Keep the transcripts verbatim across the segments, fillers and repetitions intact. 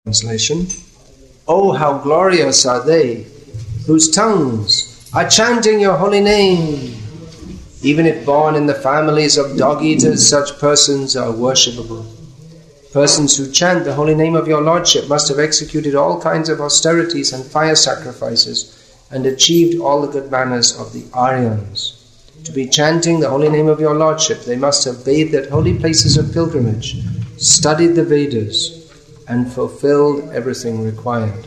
Translation. Oh, how glorious are they whose tongues are chanting your holy name. Even if born in the families of dog-eaters, such persons are worshipable. Persons who chant the holy name of your Lordship must have executed all kinds of austerities and fire sacrifices and achieved all the good manners of the Aryans. To be chanting the holy name of your Lordship, they must have bathed at holy places of pilgrimage, studied the Vedas, and fulfilled everything required.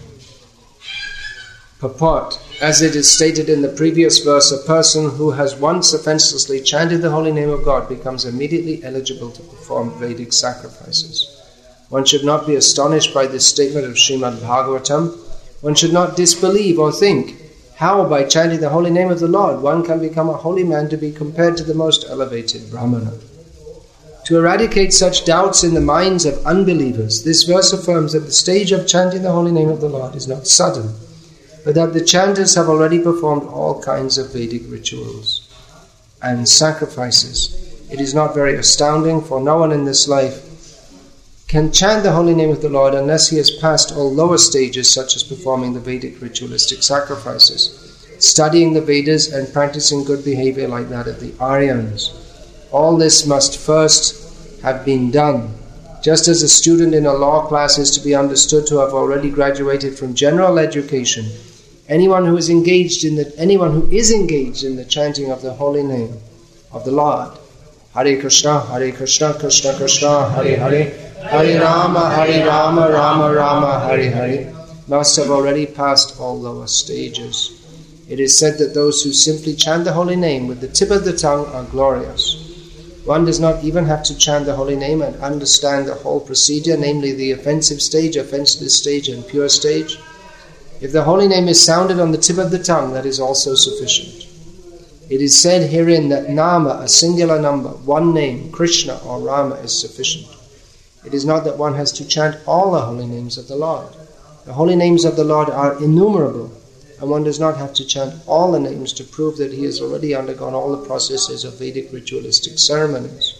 Purport. As it is stated in the previous verse, a person who has once offenselessly chanted the holy name of God becomes immediately eligible to perform Vedic sacrifices. One should not be astonished by this statement of Srimad Bhagavatam. One should not disbelieve or think, how by chanting the holy name of the Lord one can become a holy man to be compared to the most elevated Brahmana. To eradicate such doubts in the minds of unbelievers, this verse affirms that the stage of chanting the holy name of the Lord is not sudden, but that the chanters have already performed all kinds of Vedic rituals and sacrifices. It is not very astounding, for no one in this life can chant the holy name of the Lord unless he has passed all lower stages, such as performing the Vedic ritualistic sacrifices, studying the Vedas, and practicing good behavior like that of the Aryans. All this must first have been done. Just as a student in a law class is to be understood to have already graduated from general education, anyone who is engaged in the anyone who is engaged in the chanting of the holy name of the Lord, Hare Krishna, Hare Krishna, Krishna Krishna, Hare Hare, Hare Rama, Hare Rama, Rama Rama, Hare Hare, must have already passed all lower stages. It is said that those who simply chant the holy name with the tip of the tongue are glorious. One does not even have to chant the holy name and understand the whole procedure, namely the offensive stage, offenseless stage, and pure stage. If the holy name is sounded on the tip of the tongue, that is also sufficient. It is said herein that Nama, a singular number, one name, Krishna or Rama, is sufficient. It is not that one has to chant all the holy names of the Lord. The holy names of the Lord are innumerable, and one does not have to chant all the names to prove that he has already undergone all the processes of Vedic ritualistic ceremonies.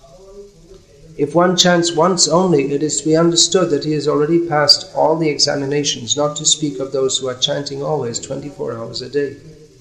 If one chants once only, it is to be understood that he has already passed all the examinations, not to speak of those who are chanting always twenty-four hours a day.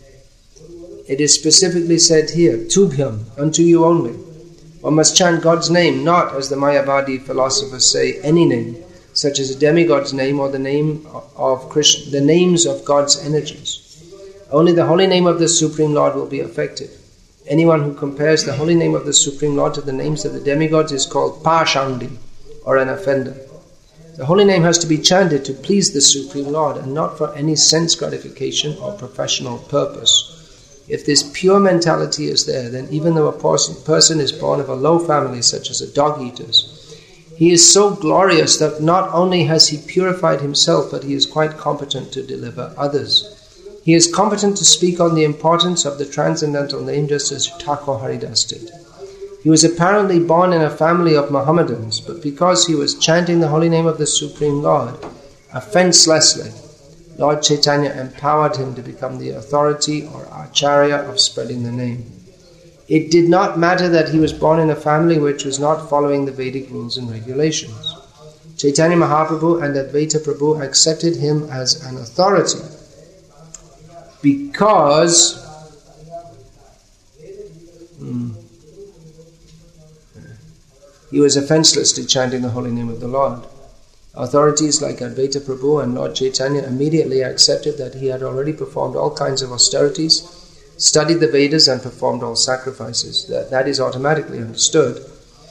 It is specifically said here, Tubhyam, unto you only. One must chant God's name, not, as the Mayavadi philosophers say, any name, such as a demigod's name or the name of Krishna, the names of God's energies. Only the holy name of the Supreme Lord will be effective. Anyone who compares the holy name of the Supreme Lord to the names of the demigods is called Pashandi, or an offender. The holy name has to be chanted to please the Supreme Lord and not for any sense gratification or professional purpose. If this pure mentality is there, then even though a person is born of a low family such as a dog-eater's, he is so glorious that not only has he purified himself, but he is quite competent to deliver others. He is competent to speak on the importance of the transcendental name, just as Thakur Haridas did. He was apparently born in a family of Mohammedans, but because he was chanting the holy name of the Supreme Lord, offenselessly, Lord Chaitanya empowered him to become the authority or acharya of spreading the name. It did not matter that he was born in a family which was not following the Vedic rules and regulations. Chaitanya Mahaprabhu and Advaita Prabhu accepted him as an authority because hmm, he was offenselessly chanting the holy name of the Lord. Authorities like Advaita Prabhu and Lord Chaitanya immediately accepted that he had already performed all kinds of austerities, studied the Vedas, and performed all sacrifices. That, that is automatically understood.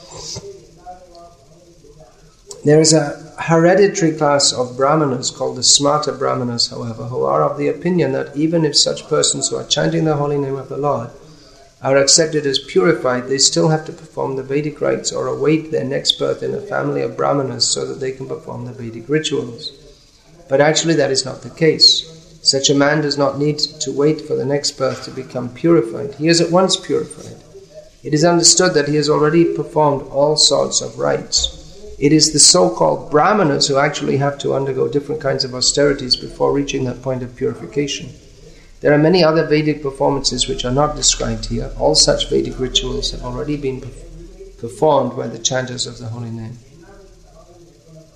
There is a hereditary class of Brahmanas called the Smarta Brahmanas, however, who are of the opinion that even if such persons who are chanting the holy name of the Lord are accepted as purified, they still have to perform the Vedic rites or await their next birth in a family of Brahmanas so that they can perform the Vedic rituals. But actually that is not the case. Such a man does not need to wait for the next birth to become purified. He is at once purified. It is understood that he has already performed all sorts of rites. It is the so-called Brahmanas who actually have to undergo different kinds of austerities before reaching that point of purification. There are many other Vedic performances which are not described here. All such Vedic rituals have already been performed by the chanters of the holy name.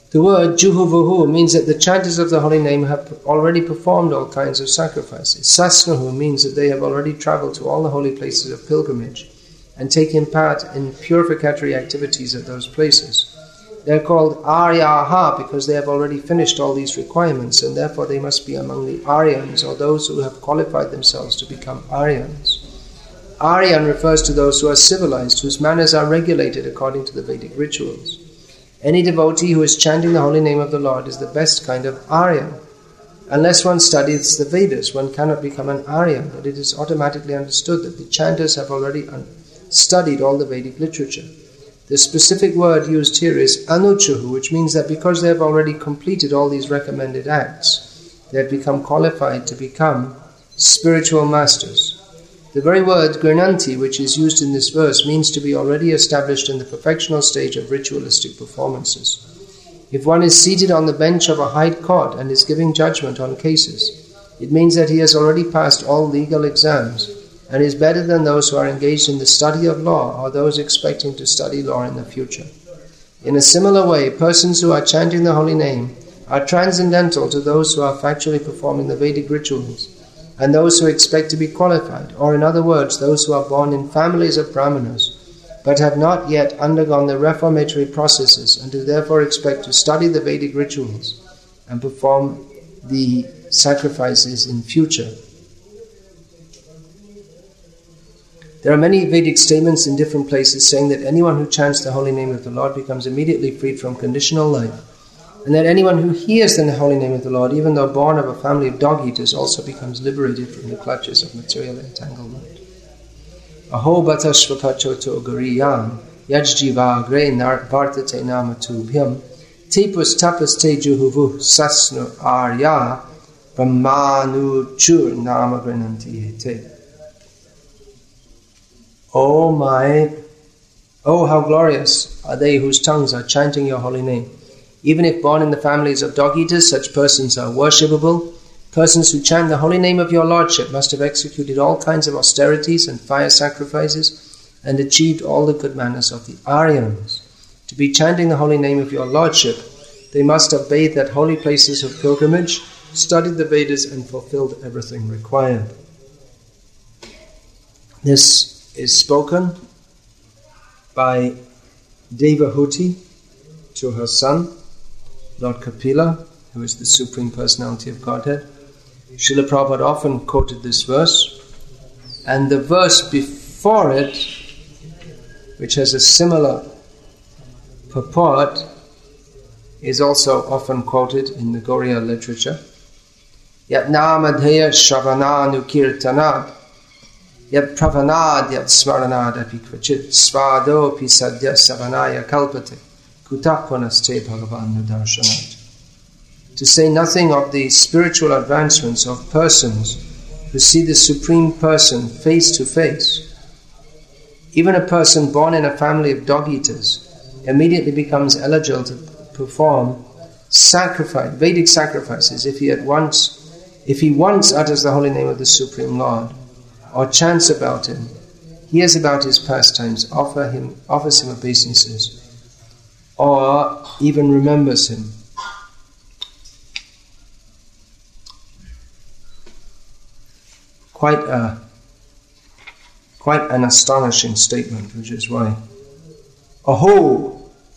The word Juhuvuhu means that the chanters of the holy name have already performed all kinds of sacrifices. Sasnuhu means that they have already travelled to all the holy places of pilgrimage and taken part in purificatory activities at those places. They are called Aryaha because they have already finished all these requirements, and therefore they must be among the Aryans, or those who have qualified themselves to become Aryans. Aryan refers to those who are civilized, whose manners are regulated according to the Vedic rituals. Any devotee who is chanting the holy name of the Lord is the best kind of Aryan. Unless one studies the Vedas, one cannot become an Aryan, but it is automatically understood that the chanters have already un- studied all the Vedic literature. The specific word used here is Anuchuhu, which means that because they have already completed all these recommended acts, they have become qualified to become spiritual masters. The very word Grananti, which is used in this verse, means to be already established in the perfectional stage of ritualistic performances. If one is seated on the bench of a high court and is giving judgment on cases, it means that he has already passed all legal exams and is better than those who are engaged in the study of law or those expecting to study law in the future. In a similar way, persons who are chanting the holy name are transcendental to those who are factually performing the Vedic rituals and those who expect to be qualified, or in other words, those who are born in families of brahmanas, but have not yet undergone the reformatory processes and who therefore expect to study the Vedic rituals and perform the sacrifices in future. There are many Vedic statements in different places saying that anyone who chants the holy name of the Lord becomes immediately freed from conditional life, and that anyone who hears the holy name of the Lord, even though born of a family of dog-eaters, also becomes liberated from the clutches of material entanglement. Aho batashvapachoto gariyam yajjiva gre vartate namatubhyam tepus tapas te juhuvu sasnu arya brahmanu chur nama grananti hete. Oh my, oh how glorious are they whose tongues are chanting your holy name. Even if born in the families of dog-eaters, such persons are worshipable. Persons who chant the holy name of your Lordship must have executed all kinds of austerities and fire sacrifices and achieved all the good manners of the Aryans. To be chanting the holy name of your Lordship, they must have bathed at holy places of pilgrimage, studied the Vedas, and fulfilled everything required. This is spoken by Devahuti to her son, Lord Kapila, who is the Supreme Personality of Godhead. Srila Prabhupada often quoted this verse, and the verse before it, which has a similar purport, is also often quoted in the Gauriya literature. Yat namadheya shravananu kirtanad yat pravanad yat smaranad api kvachit svado pi sadya savanaya kalpate kutapunaste bhagavan nudarshanat. To say nothing of the spiritual advancements of persons who see the Supreme Person face to face. Even a person born in a family of dog-eaters immediately becomes eligible to perform sacrifice, Vedic sacrifices if he at once, if he once utters the holy name of the Supreme Lord, or chants about him, hears about his pastimes, offer him, offers him obeisances, or even remembers him. Quite a, quite an astonishing statement, which is why, aho,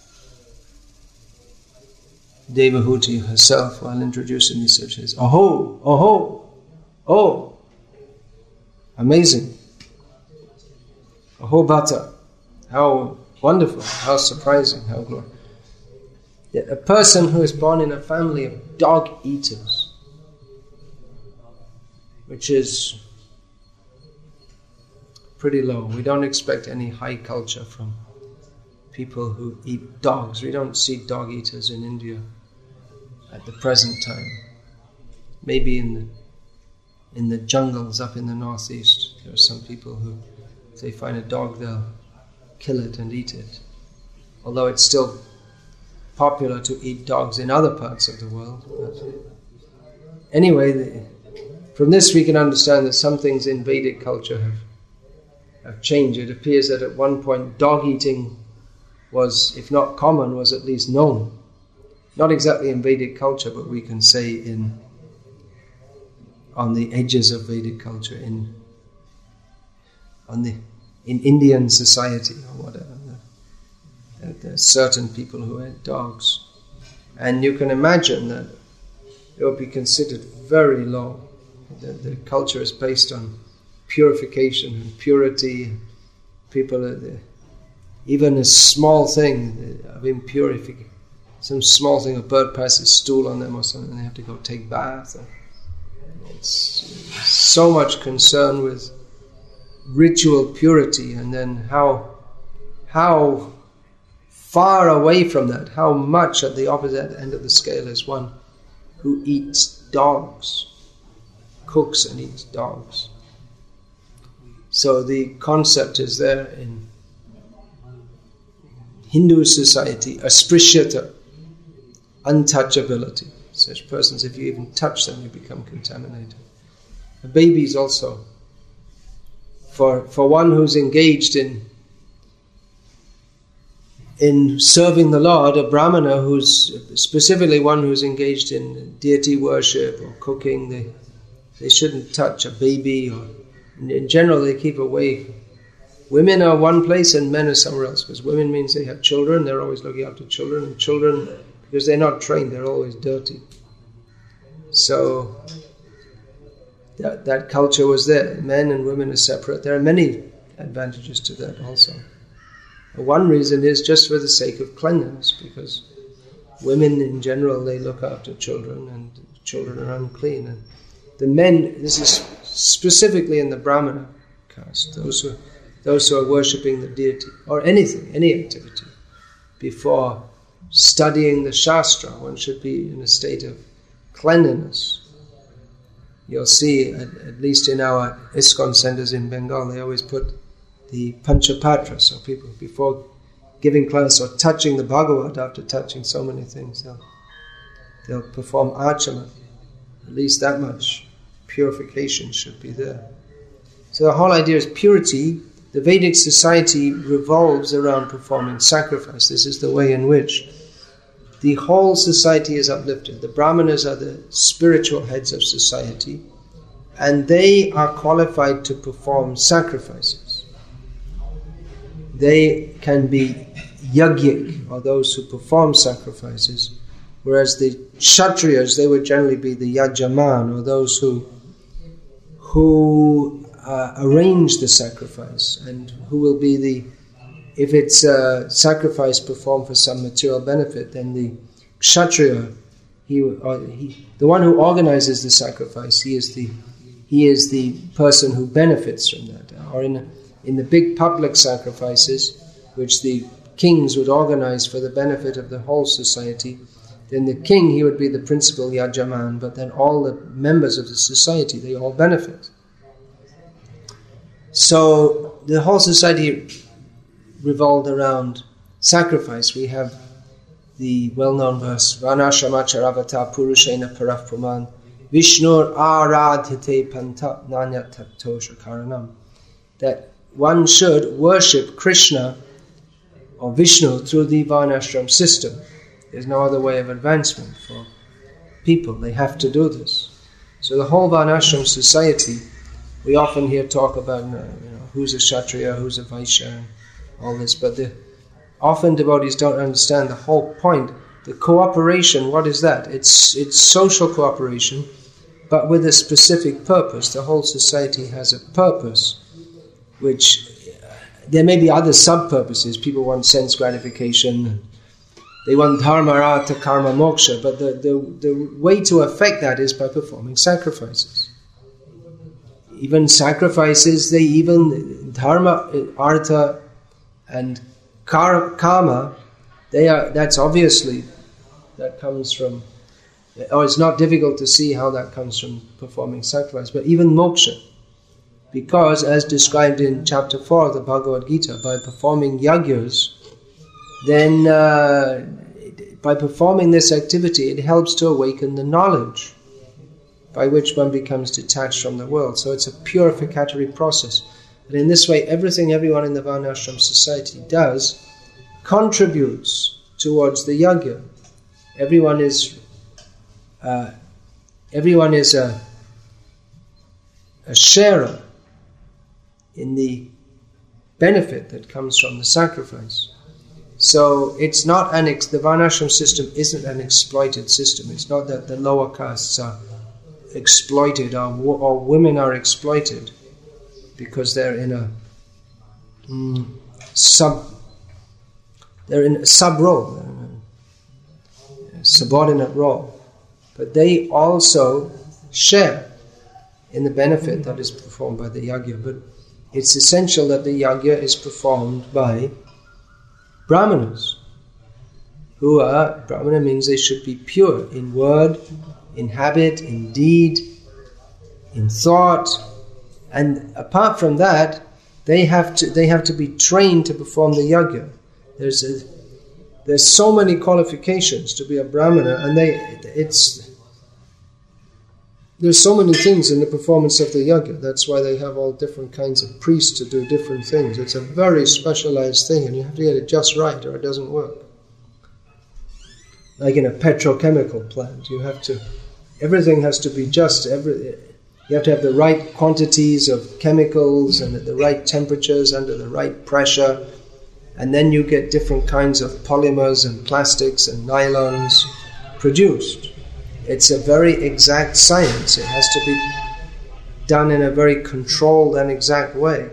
Devahuti herself, while introducing these says, aho, aho, oh, amazing, aho bhata, how wonderful, how surprising, how glorious. Yet a person who is born in a family of dog-eaters, which is pretty low. We don't expect any high culture from people who eat dogs. We don't see dog eaters in India at the present time. Maybe in the in the jungles up in the northeast, there are some people who, if they find a dog, they'll kill it and eat it. Although it's still popular to eat dogs in other parts of the world. But anyway, the, from this we can understand that some things in Vedic culture have have changed. It appears that at one point dog eating was, if not common, was at least known. not exactly in Vedic culture, but we can say in on the edges of Vedic culture, in on the in Indian society or whatever. There, there are certain people who ate dogs, and you can imagine that it would be considered very low. The, the culture is based on purification and purity. People, are the, even a small thing of impurity, some small thing, a bird passes stool on them or something, they have to go take bath. It's so much concern with ritual purity, and then how how far away from that, how much at the opposite end of the scale is one who eats dogs, cooks and eats dogs. So the concept is there in Hindu society, asprishyata, untouchability. Such persons, if you even touch them, you become contaminated. The babies also. For for one who's engaged in in serving the Lord, a brahmana who's specifically one who's engaged in deity worship or cooking, they they shouldn't touch a baby, or in general they keep away. Women are one place and men are somewhere else, because women means they have children, they're always looking after children, and children, because they're not trained, they're always dirty. So that, that culture was there. Men and women are separate. There are many advantages to that also. One reason is just for the sake of cleanliness, because women in general, they look after children, and children are unclean. And the men, this is specifically in the Brahmana caste, those who, those who are worshipping the deity, or anything, any activity, before studying the Shastra, one should be in a state of cleanliness. You'll see, at, at least in our ISKCON centers in Bengal, they always put the Panchapatra, so people, before giving class or touching the Bhagavad, after touching so many things, they'll, they'll perform archana. At least that much purification should be there. So the whole idea is purity. The Vedic society revolves around performing sacrifice. This is the way in which the whole society is uplifted. The Brahmanas are the spiritual heads of society, and they are qualified to perform sacrifices. They can be yajnik, or those who perform sacrifices, whereas the Kshatriyas, they would generally be the yajaman, or those who who uh, arrange the sacrifice, and who will be the, if it's a sacrifice performed for some material benefit, then the Kshatriya, he, or he, the one who organizes the sacrifice, he is the he is the person who benefits from that. Or in in the big public sacrifices, which the kings would organize for the benefit of the whole society, then the king, he would be the principal yajaman, but then all the members of the society, they all benefit. So the whole society revolved around sacrifice. We have the well-known verse, Vanashramacharavata Purushena Parafpuman Vishnur Aradhite Panta Nanyataptosha Karanam, that one should worship Krishna or Vishnu through the Varnashram system. There's no other way of advancement for people. They have to do this. So the whole Varnashram society, we often hear talk about, you know, who's a Kshatriya, who's a Vaishya, and all this, but the, often devotees don't understand the whole point. The cooperation, what is that? It's it's social cooperation, but with a specific purpose. The whole society has a purpose, which uh, there may be other sub-purposes. People want sense gratification, they want dharma, artha, karma, moksha, but the, the, the way to affect that is by performing sacrifices. Even sacrifices, they even, dharma, artha, and kar, karma, they are, that's obviously, that comes from, or it's not difficult to see how that comes from performing sacrifice, but even moksha. Because, as described in chapter four of the Bhagavad Gita, by performing yagyas, then uh, by performing this activity, it helps to awaken the knowledge by which one becomes detached from the world. So it's a purificatory process. And in this way, everything everyone in the Varnashram society does contributes towards the yajna. everyone is uh, everyone is a, a sharer in the benefit that comes from the sacrifice. So it's not an ex- the Varnashram system isn't an exploited system. It's not that the lower castes are exploited or, or women are exploited because they're in a mm, sub they're in a sub role, a subordinate role, but they also share in the benefit that is performed by the yajna. But it's essential that the yajna is performed by Brahmanas, who are, Brahmana means they should be pure in word, in habit, in deed, in thought, and apart from that, they have to they have to be trained to perform the yajna. There's a, there's so many qualifications to be a Brahmana, and they it's there's so many things in the performance of the yajna. That's why they have all different kinds of priests to do different things. It's a very specialized thing, and you have to get it just right, or it doesn't work. Like in a petrochemical plant, you have to, everything has to be just. Every you have to have the right quantities of chemicals and at the right temperatures, under the right pressure, and then you get different kinds of polymers and plastics and nylons produced. It's a very exact science. It has to be done in a very controlled and exact way.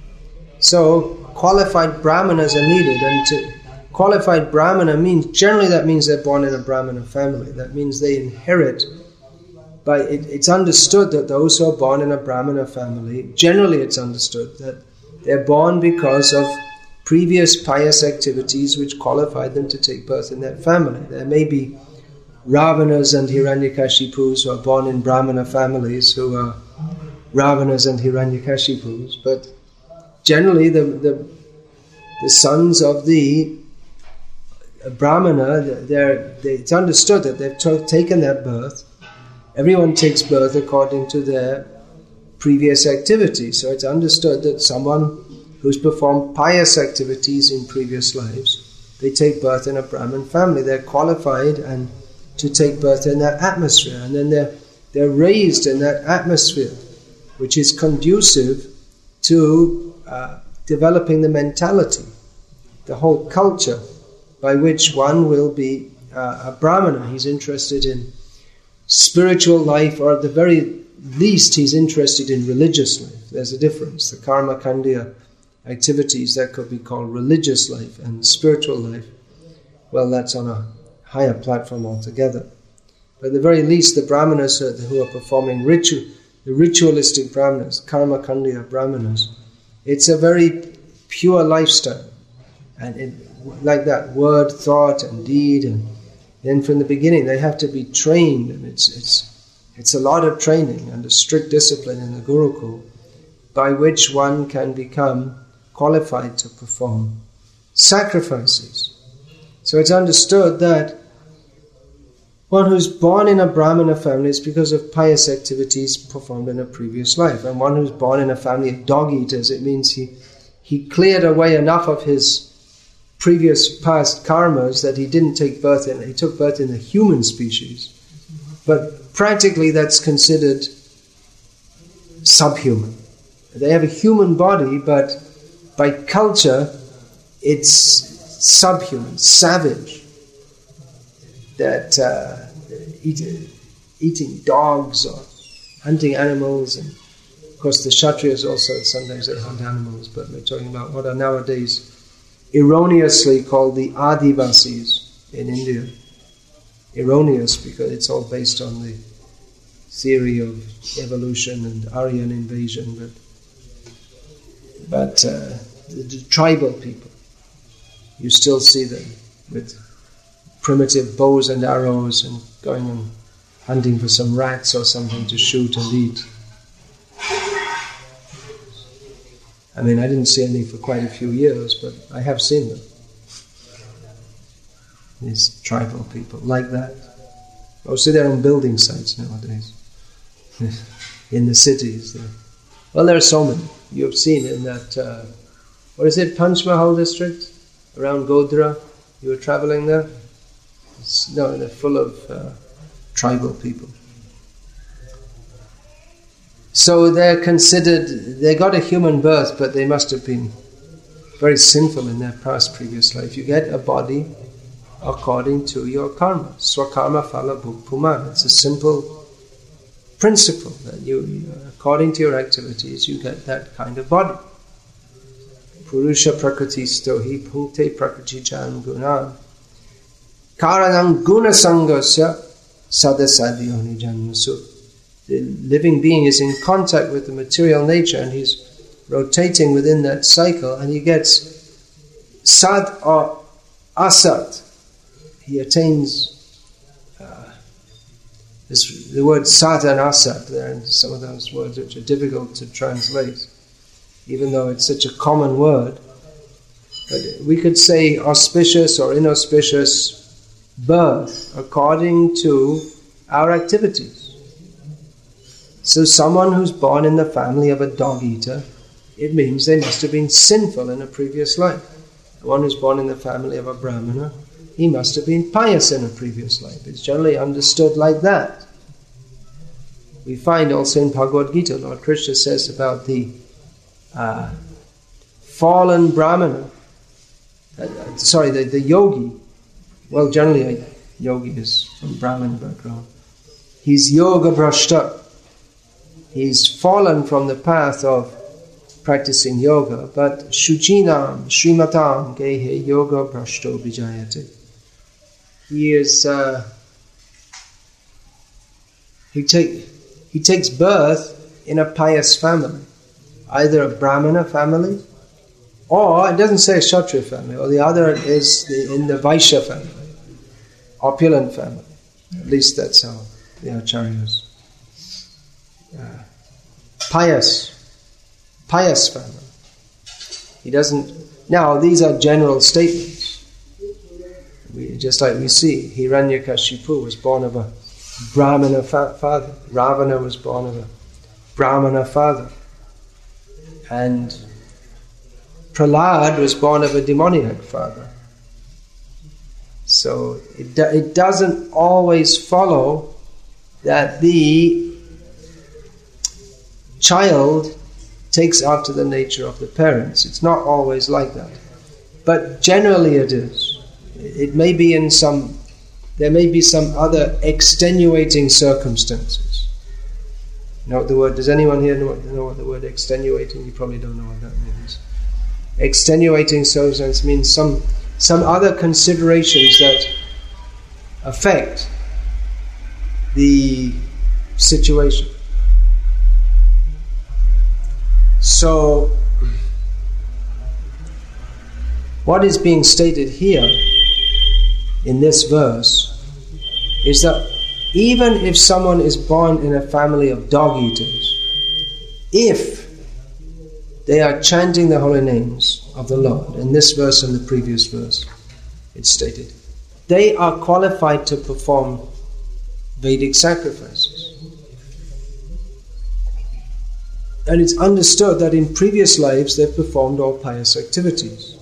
So qualified brahmanas are needed, and to qualified brahmana means, generally that means they're born in a brahmana family. That means they inherit, by it, it's understood that those who are born in a brahmana family, generally it's understood that they're born because of previous pious activities which qualified them to take birth in that family. There may be Ravanas and Hiranyakashipus who are born in Brahmana families who are Ravanas and Hiranyakashipus, but generally the, the the sons of the Brahmana, they're, they, it's understood that they've to, taken their birth. Everyone takes birth according to their previous activities, so it's understood that someone who's performed pious activities in previous lives, they take birth in a Brahmin family. They're qualified and to take birth in that atmosphere, and then they're they're raised in that atmosphere, which is conducive to uh, developing the mentality, the whole culture, by which one will be uh, a Brahmana. He's interested in spiritual life, or at the very least, he's interested in religious life. There's a difference. The karma kandya activities that could be called religious life and spiritual life. Well, that's on a higher platform altogether. But at the very least, the brahmanas who are performing ritual, the ritualistic brahmanas, karma kandya brahmanas, it's a very pure lifestyle. And it, like that, word, thought, and deed, and then from the beginning they have to be trained, and it's it's it's a lot of training and a strict discipline in the Gurukul, by which one can become qualified to perform sacrifices. So it's understood that one who's born in a Brahmana family is because of pious activities performed in a previous life. And one who's born in a family of dog eaters, it means he, he cleared away enough of his previous past karmas that he didn't take birth in, he took birth in the human species. But practically that's considered subhuman. They have a human body, but by culture it's subhuman, savage. That uh, eat, eating dogs or hunting animals, and of course the Kshatriyas also sometimes they hunt animals, but we're talking about what are nowadays erroneously called the Adivasis in India. Erroneous because it's all based on the theory of evolution and Aryan invasion, but but uh, the, the tribal people, you still see them with primitive bows and arrows and going and hunting for some rats or something to shoot and eat. I mean, I didn't see any for quite a few years, but I have seen them. These tribal people, like that. Mostly they're on building sites nowadays. In the cities. They're, well, there are so many. You've seen in that, uh, what is it, Panchmahal district? Around Godhra? You were travelling there? It's, no, they're full of uh, tribal people. So they're considered, they got a human birth, but they must have been very sinful in their past previous life. You get a body according to your karma. Swakarma phala bhukpuman. It's a simple principle that you, according to your activities, you get that kind of body. Purusha prakriti stohi punkte prakriti jan guna. Karanam guna sangasya sadasadyoni janmasu. The living being is in contact with the material nature and he's rotating within that cycle and he gets sad or asat. He attains uh, this, the word sad and asat there and some of those words which are difficult to translate, even though it's such a common word. But we could say auspicious or inauspicious birth according to our activities. So someone who's born in the family of a dog-eater, it means they must have been sinful in a previous life. The one who's born in the family of a brahmana, he must have been pious in a previous life. It's generally understood like that. We find also in Bhagavad Gita, Lord Krishna says about the uh, fallen brahmana, uh, sorry, the, the yogi. Well, generally a yogi is from Brahmin background. He's yoga brashta. He's fallen from the path of practicing yoga, but Shuchinam, Srimatam, Gehe Yoga Brashto Vijayate. He is, uh, he, take, he takes birth in a pious family, either a Brahmana family, or, it doesn't say a Kshatriya family, or the other is the, in the Vaishya family, opulent family. At least that's how the Acharyas. Uh, pious, pious family. He doesn't. Now these are general statements. We, just like we see, Hiranyakashipu was born of a Brahmana fa- father. Ravana was born of a Brahmana father, and Prahlad was born of a demoniac father. So it do, it doesn't always follow that the child takes after the nature of the parents. It's not always like that. But generally it is. It may be in some, there may be some other extenuating circumstances. You know what the word, does anyone here know what, know what the word extenuating? You probably don't know what that means. Extenuating circumstance means some, some other considerations that affect the situation. So, what is being stated here in this verse is that even if someone is born in a family of dog-eaters, if they are chanting the holy names of the Lord, in this verse and the previous verse, it's stated, they are qualified to perform Vedic sacrifices. And it's understood that in previous lives they've performed all pious activities.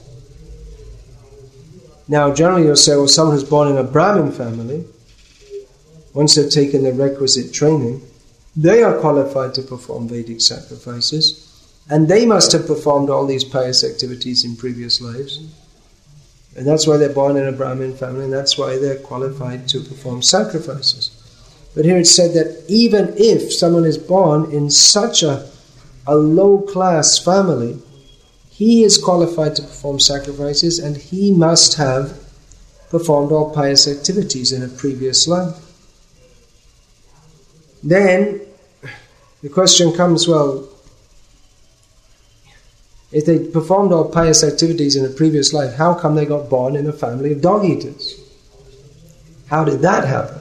Now, generally you'll say, well, someone who's born in a Brahmin family, once they've taken the requisite training, they are qualified to perform Vedic sacrifices, and they must have performed all these pious activities in previous lives. And that's why they're born in a Brahmin family, and that's why they're qualified to perform sacrifices. But here it's said that even if someone is born in such a a low-class family, he is qualified to perform sacrifices and he must have performed all pious activities in a previous life. Then the question comes, well, if they performed all pious activities in a previous life, how come they got born in a family of dog-eaters? How did that happen?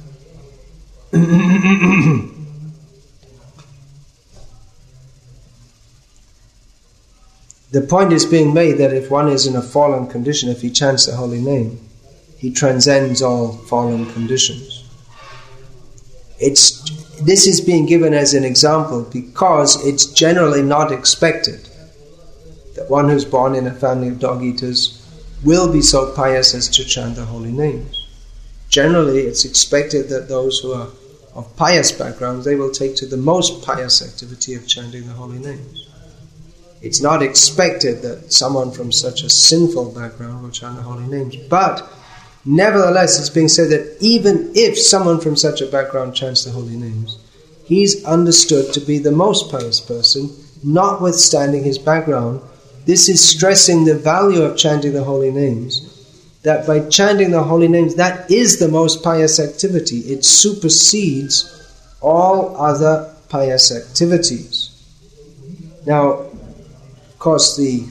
The point is being made that if one is in a fallen condition, if he chants the holy name, he transcends all fallen conditions. It's, this is being given as an example because it's generally not expected that one who's born in a family of dog-eaters will be so pious as to chant the holy names. generally it's expected that those who are of pious backgrounds, they will take to the most pious activity of chanting the holy names. It's not expected that someone from such a sinful background will chant the holy names. But nevertheless, it's being said that even if someone from such a background chants the holy names, he's understood to be the most pious person, notwithstanding his background. This is stressing the value of chanting the holy names, that by chanting the holy names, that is the most pious activity. It supersedes all other pious activities. Now, of course, the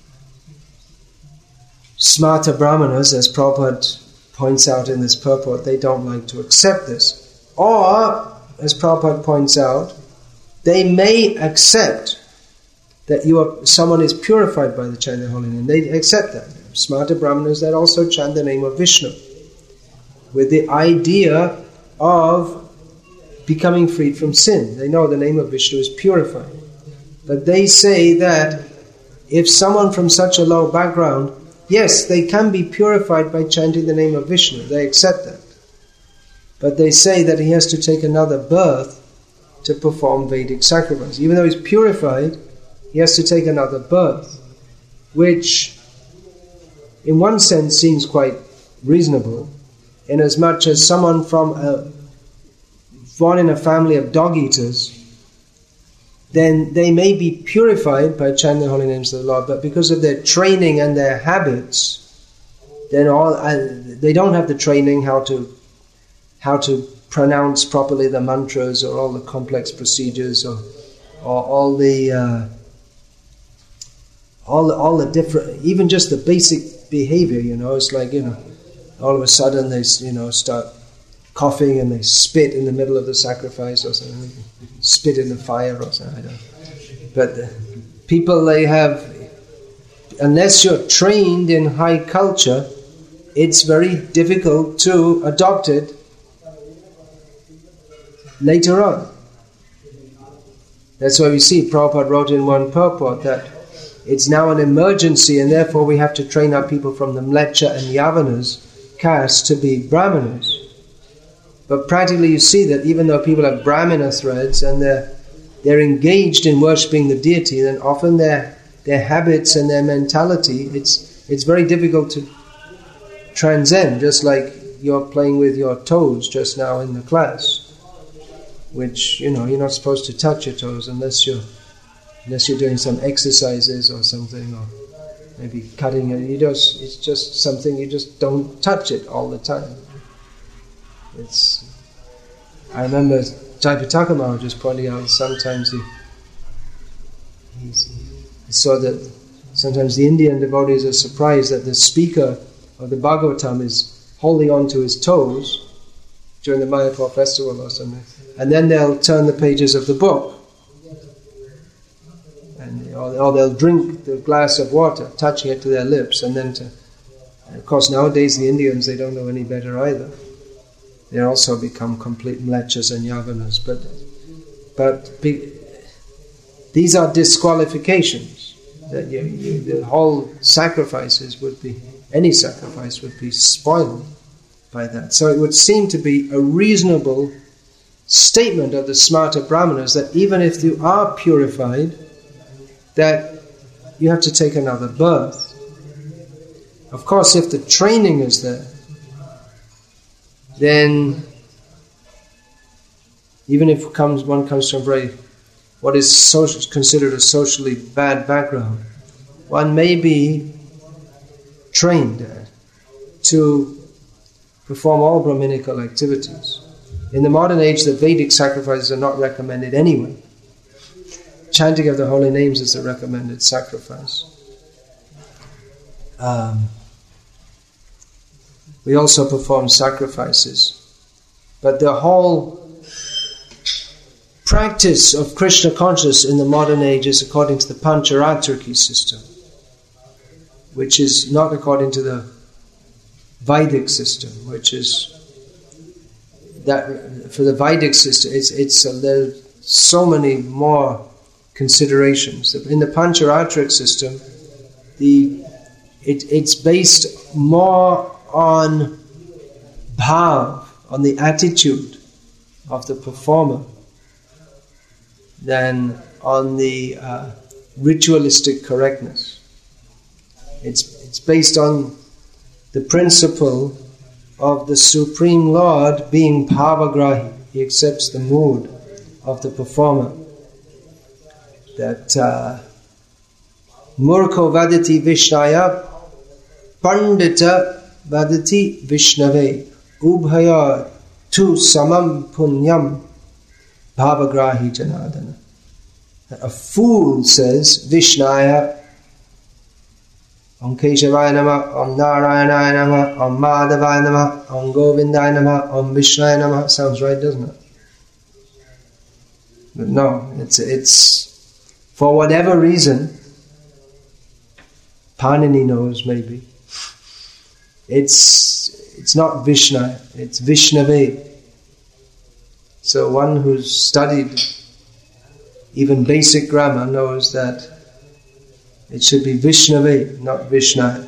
Smarta Brahmanas, as Prabhupada points out in this purport, they don't like to accept this. Or, as Prabhupada points out, they may accept that you are someone is purified by the chant of the holy name. They accept that. Smarta Brahmanas that also chant the name of Vishnu with the idea of becoming freed from sin. They know the name of Vishnu is purifying. But they say that if someone from such a low background, yes, they can be purified by chanting the name of Vishnu. They accept that. But they say that he has to take another birth to perform Vedic sacrifice. Even though he's purified, he has to take another birth, which in one sense seems quite reasonable, inasmuch as someone from a, born in a family of dog-eaters, then they may be purified by chanting the holy names of the Lord, but because of their training and their habits, then all uh, they don't have the training how to how to pronounce properly the mantras or all the complex procedures or or all the uh, all the, all the different, even just the basic behavior. You know, it's like, you know, all of a sudden they, you know, start coughing and they spit in the middle of the sacrifice or something, spit in the fire or something. I don't know. But uh, people, they have, unless you're trained in high culture, it's very difficult to adopt it later on. That's why we see Prabhupada wrote in one purport that it's now an emergency and therefore we have to train our people from the Mleccha and Yavanas caste to be Brahmanas. But practically you see that even though people have Brahmana threads and they're, they're engaged in worshipping the deity, then often their their habits and their mentality, it's it's very difficult to transcend, just like you're playing with your toes just now in the class, which, you know, you're not supposed to touch your toes unless you're unless you're doing some exercises or something, or maybe cutting it. You just, it's just something, you just don't touch it all the time. It's. I remember Jayapataka Maharaj just pointing out sometimes he, he saw that sometimes the Indian devotees are surprised that the speaker of the Bhagavatam is holding on to his toes during the Mayapur festival or something, and then they'll turn the pages of the book. And, or, or they'll drink the glass of water, touching it to their lips, and then to... And of course, nowadays the Indians, they don't know any better either. They also become complete mlechas and yavanas. But, but be, these are disqualifications. That you, you, the whole sacrifices would be... Any sacrifice would be spoiled by that. So it would seem to be a reasonable statement of the Smarta Brahmanas that even if you are purified, that you have to take another birth. Of course, if the training is there, then even if comes, one comes from very, what is social, considered a socially bad background, one may be trained to perform all Brahminical activities. In the modern age, the Vedic sacrifices are not recommended anyway. Chanting of the holy names is a recommended sacrifice. Um, we also perform sacrifices. But the whole practice of Krishna consciousness in the modern age is according to the Pancharatriki system, which is not according to the Vedic system, which is that for the Vedic system, it's it's uh, there's so many more considerations. In the Pancharatric system, the it, it's based more on bhav, on the attitude of the performer than on the uh, ritualistic correctness. It's, it's based on the principle of the Supreme Lord being bhavagrahi. He accepts the mood of the performer. That uh, murkho vadati vishnaya pandita vadati vishnave ubhaya tu samam punyam bhavagrahi janadana. A fool says Vishnaya, Om Keshavaya Namah, Om Narayanaya Namah, Om Madhavaya Namah, Om Govindaya Namah, Om Vishnaya Namah. Sounds right, doesn't it? But no, it's it's for whatever reason, Panini knows maybe, it's it's not Vishnaya, it's Vishnave. So one who's studied even basic grammar knows that it should be Vishnave, not Vishnaya.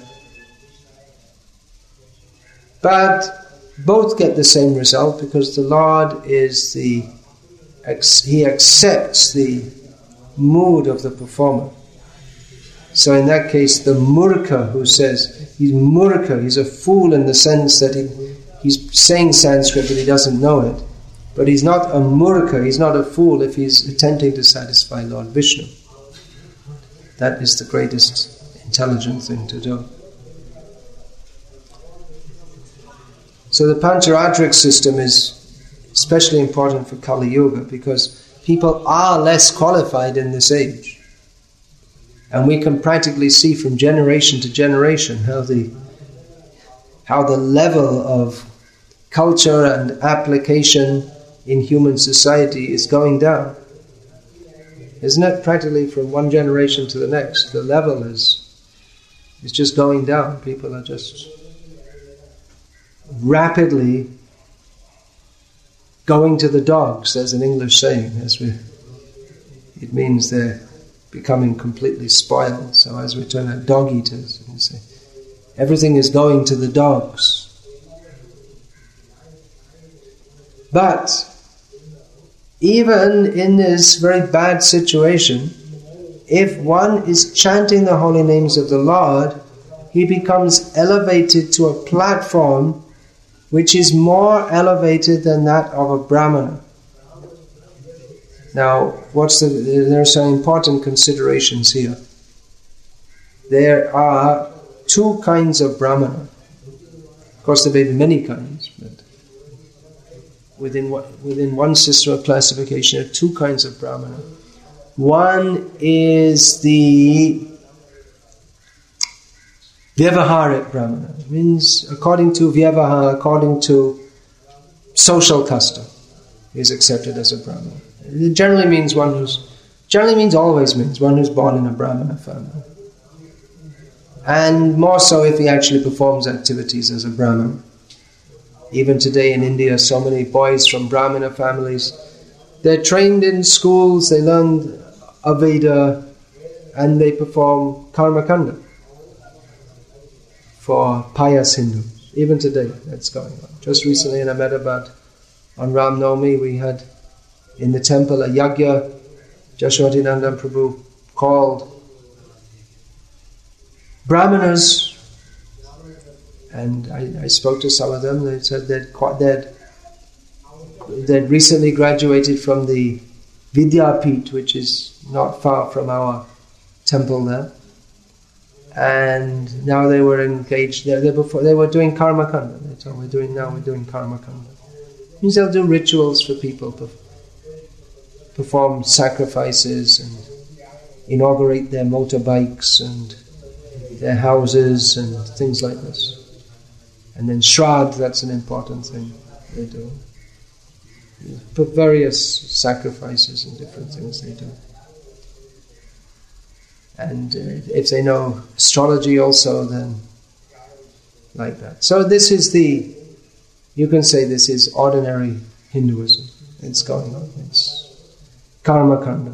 But both get the same result because the Lord is the, He accepts the mood of the performer. So in that case, the murkha who says, he's murkha, he's a fool in the sense that he, he's saying Sanskrit but he doesn't know it. But he's not a murkha, he's not a fool if he's attempting to satisfy Lord Vishnu. That is the greatest intelligent thing to do. So the Pancharadrik system is especially important for Kali Yuga because people are less qualified in this age. And we can practically see from generation to generation how the, how the level of culture and application in human society is going down. Isn't it? Practically from one generation to the next, the level is, is just going down. People are just rapidly going to the dogs. There's an English saying, as we, it means they're becoming completely spoiled. So as we turn out dog eaters, you say, everything is going to the dogs. But even in this very bad situation, if one is chanting the holy names of the Lord, he becomes elevated to a platform which is more elevated than that of a Brahmana. Now, what's the, there are some important considerations here. There are two kinds of Brahmana. Of course, there may be many kinds, but Within within one system of classification, there are two kinds of Brahmana. One is the Vyavaharik Brahmana. It means according to Vyavahara, according to social custom, is accepted as a Brahmana. It generally means one who's, generally means always means one who's born in a Brahmana family. And more so if he actually performs activities as a Brahmana. Even today in India, so many boys from Brahmana families, they're trained in schools, they learn Aveda, and they perform Karmakanda for pious Hindus. Even today, that's going on. Just recently in Ahmedabad, on Ram Navami, we had in the temple a yagya. Jaswati Nandan Prabhu called Brahmanas. And I, I spoke to some of them. They said they'd, they'd, they'd recently graduated from the Vidyapit, which is not far from our temple there. And now they were engaged. They, they, before, they were doing Karmakanda. They told me, we're doing, now we're doing Karmakanda. It means they'll do rituals for people, perform sacrifices and inaugurate their motorbikes and their houses and things like this. And then Shraddha, that's an important thing they do. Put various sacrifices and different things they do. And uh, if they know astrology also, then like that. So this is the, you can say this is ordinary Hinduism. It's going on. It's karma kanda.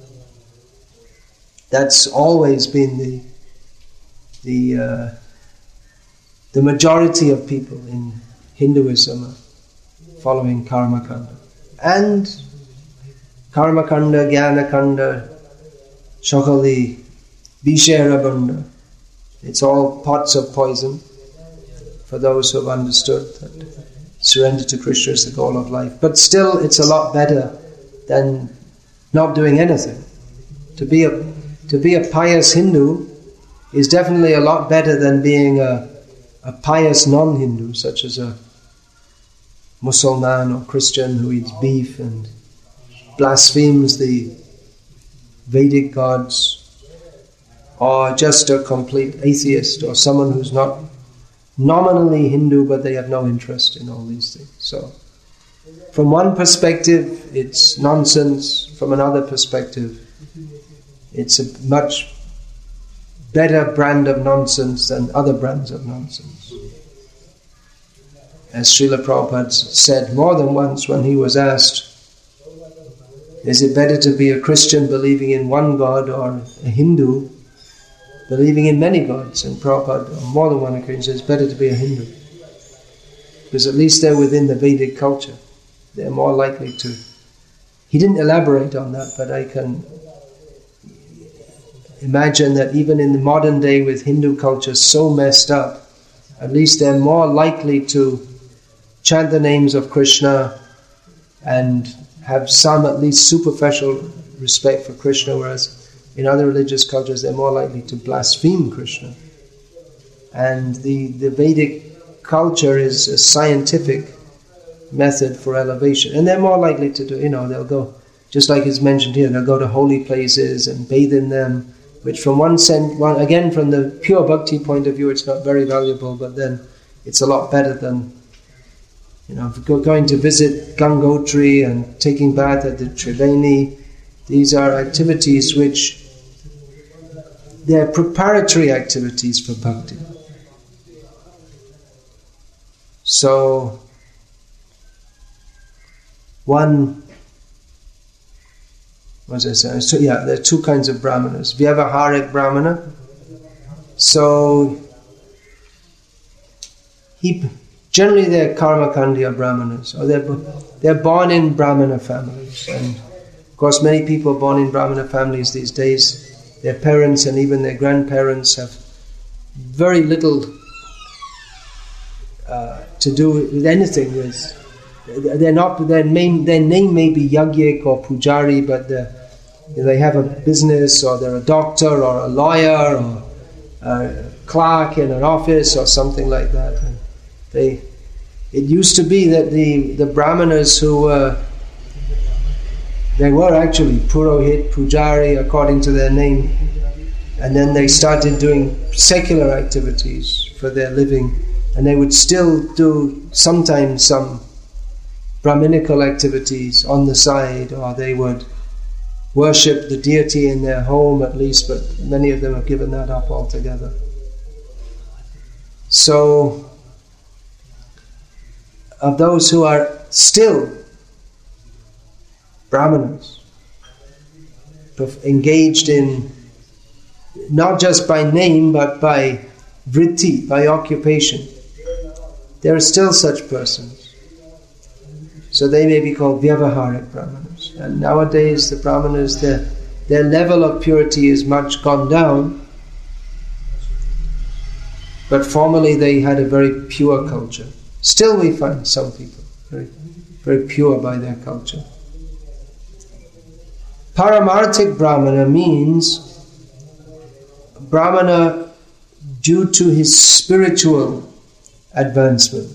That's always been the the uh, the majority of people in Hinduism, following Karma Kanda. And Karma Kanda, Jnana Kanda, Shokali, Bishera Bunda. It's all pots of poison for those who have understood that surrender to Krishna is the goal of life. But still, it's a lot better than not doing anything. To be a to be a pious Hindu is definitely a lot better than being a, a pious non-Hindu, such as a Muslim or Christian who eats beef and blasphemes the Vedic gods, or just a complete atheist, or someone who's not nominally Hindu but they have no interest in all these things. So, from one perspective, it's nonsense. From another perspective, it's a much better brand of nonsense than other brands of nonsense. As Srila Prabhupada said more than once when he was asked, is it better to be a Christian believing in one God or a Hindu believing in many gods? And Prabhupada, on more than one occasion, says it's better to be a Hindu. Because at least they're within the Vedic culture. They're more likely to... He didn't elaborate on that, but I can imagine that even in the modern day with Hindu culture so messed up, at least they're more likely to chant the names of Krishna and have some at least superficial respect for Krishna, whereas in other religious cultures they're more likely to blaspheme Krishna. And the, the Vedic culture is a scientific method for elevation, and they're more likely to do, you know, they'll go, just like it's mentioned here, they'll go to holy places and bathe in them, which from one sense, one, again from the pure bhakti point of view, it's not very valuable, but then it's a lot better than, you know, going to visit Gangotri and taking bath at the Triveni. These are activities which, they're preparatory activities for bhakti. So, one, what was I saying? So, yeah, there are two kinds of brahmanas. Vyavaharik brahmana. So, he, generally they're karmakandiya brahmanas, or they're, they're born in brahmana families. And of course many people born in brahmana families these days, their parents and even their grandparents have very little uh, to do with anything with. They're not, their name, their name may be Yajnik or Pujari, but they have a business, or they're a doctor or a lawyer or a clerk in an office or something like that. And they, it used to be that the, the brahmanas who were, they were actually Purohit, Pujari according to their name, and then they started doing secular activities for their living, and they would still do sometimes some Brahminical activities on the side, or they would worship the deity in their home at least, but many of them have given that up altogether. So, of those who are still Brahmanas, engaged in, not just by name, but by vritti, by occupation, there are still such persons. So they may be called Vyavaharik Brahmanas. And nowadays the Brahmanas, their, their level of purity is much gone down, but formerly they had a very pure culture. Still we find some people very, very pure by their culture. Paramarthik Brahmana means Brahmana due to his spiritual advancement.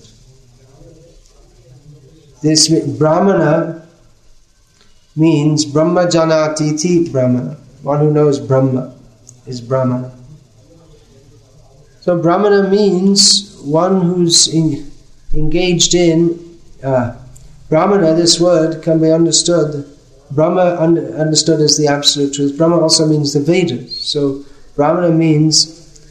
This Brahmana means Brahmajanatiti Brahmana. One who knows Brahma is Brahmana. So Brahmana means one who's in, engaged in uh, Brahmana. This word can be understood, Brahma un, understood as the absolute truth. Brahma also means the Vedas. So Brahmana means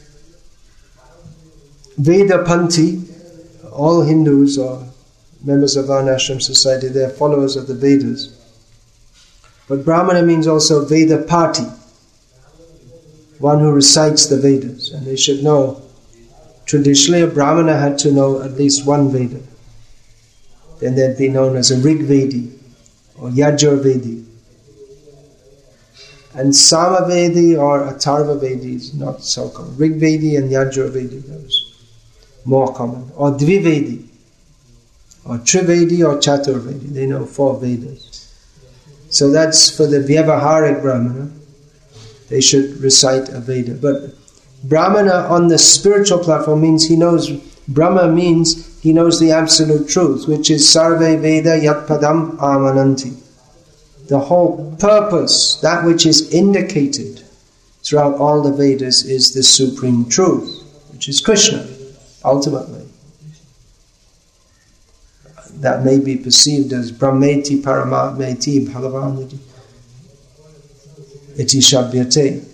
Vedapanti. All Hindus or members of Varnashram society, they are followers of the Vedas. But Brahmana means also Vedapati, one who recites the Vedas. And they should know, traditionally a Brahmana had to know at least one Veda. then they'd be known as a Rigvedi or Yajurvedi. And Samavedi or Atharvavedi is not so common. Rigvedi and Yajurvedi, those more common. Or Dvivedi, or Trivedi or Chaturvedi. They know four Vedas. So that's for the Vyavaharik Brahmana. They should recite a Veda. But Brahmana on the spiritual platform means he knows, Brahma means he knows the absolute truth, which is Sarve Veda Yat Padam Amananti. The whole purpose, that which is indicated throughout all the Vedas, is the supreme truth, which is Krishna, ultimately. That may be perceived as Brahmeti Paramatmeti Bhagavaniti Iti Shabhyate.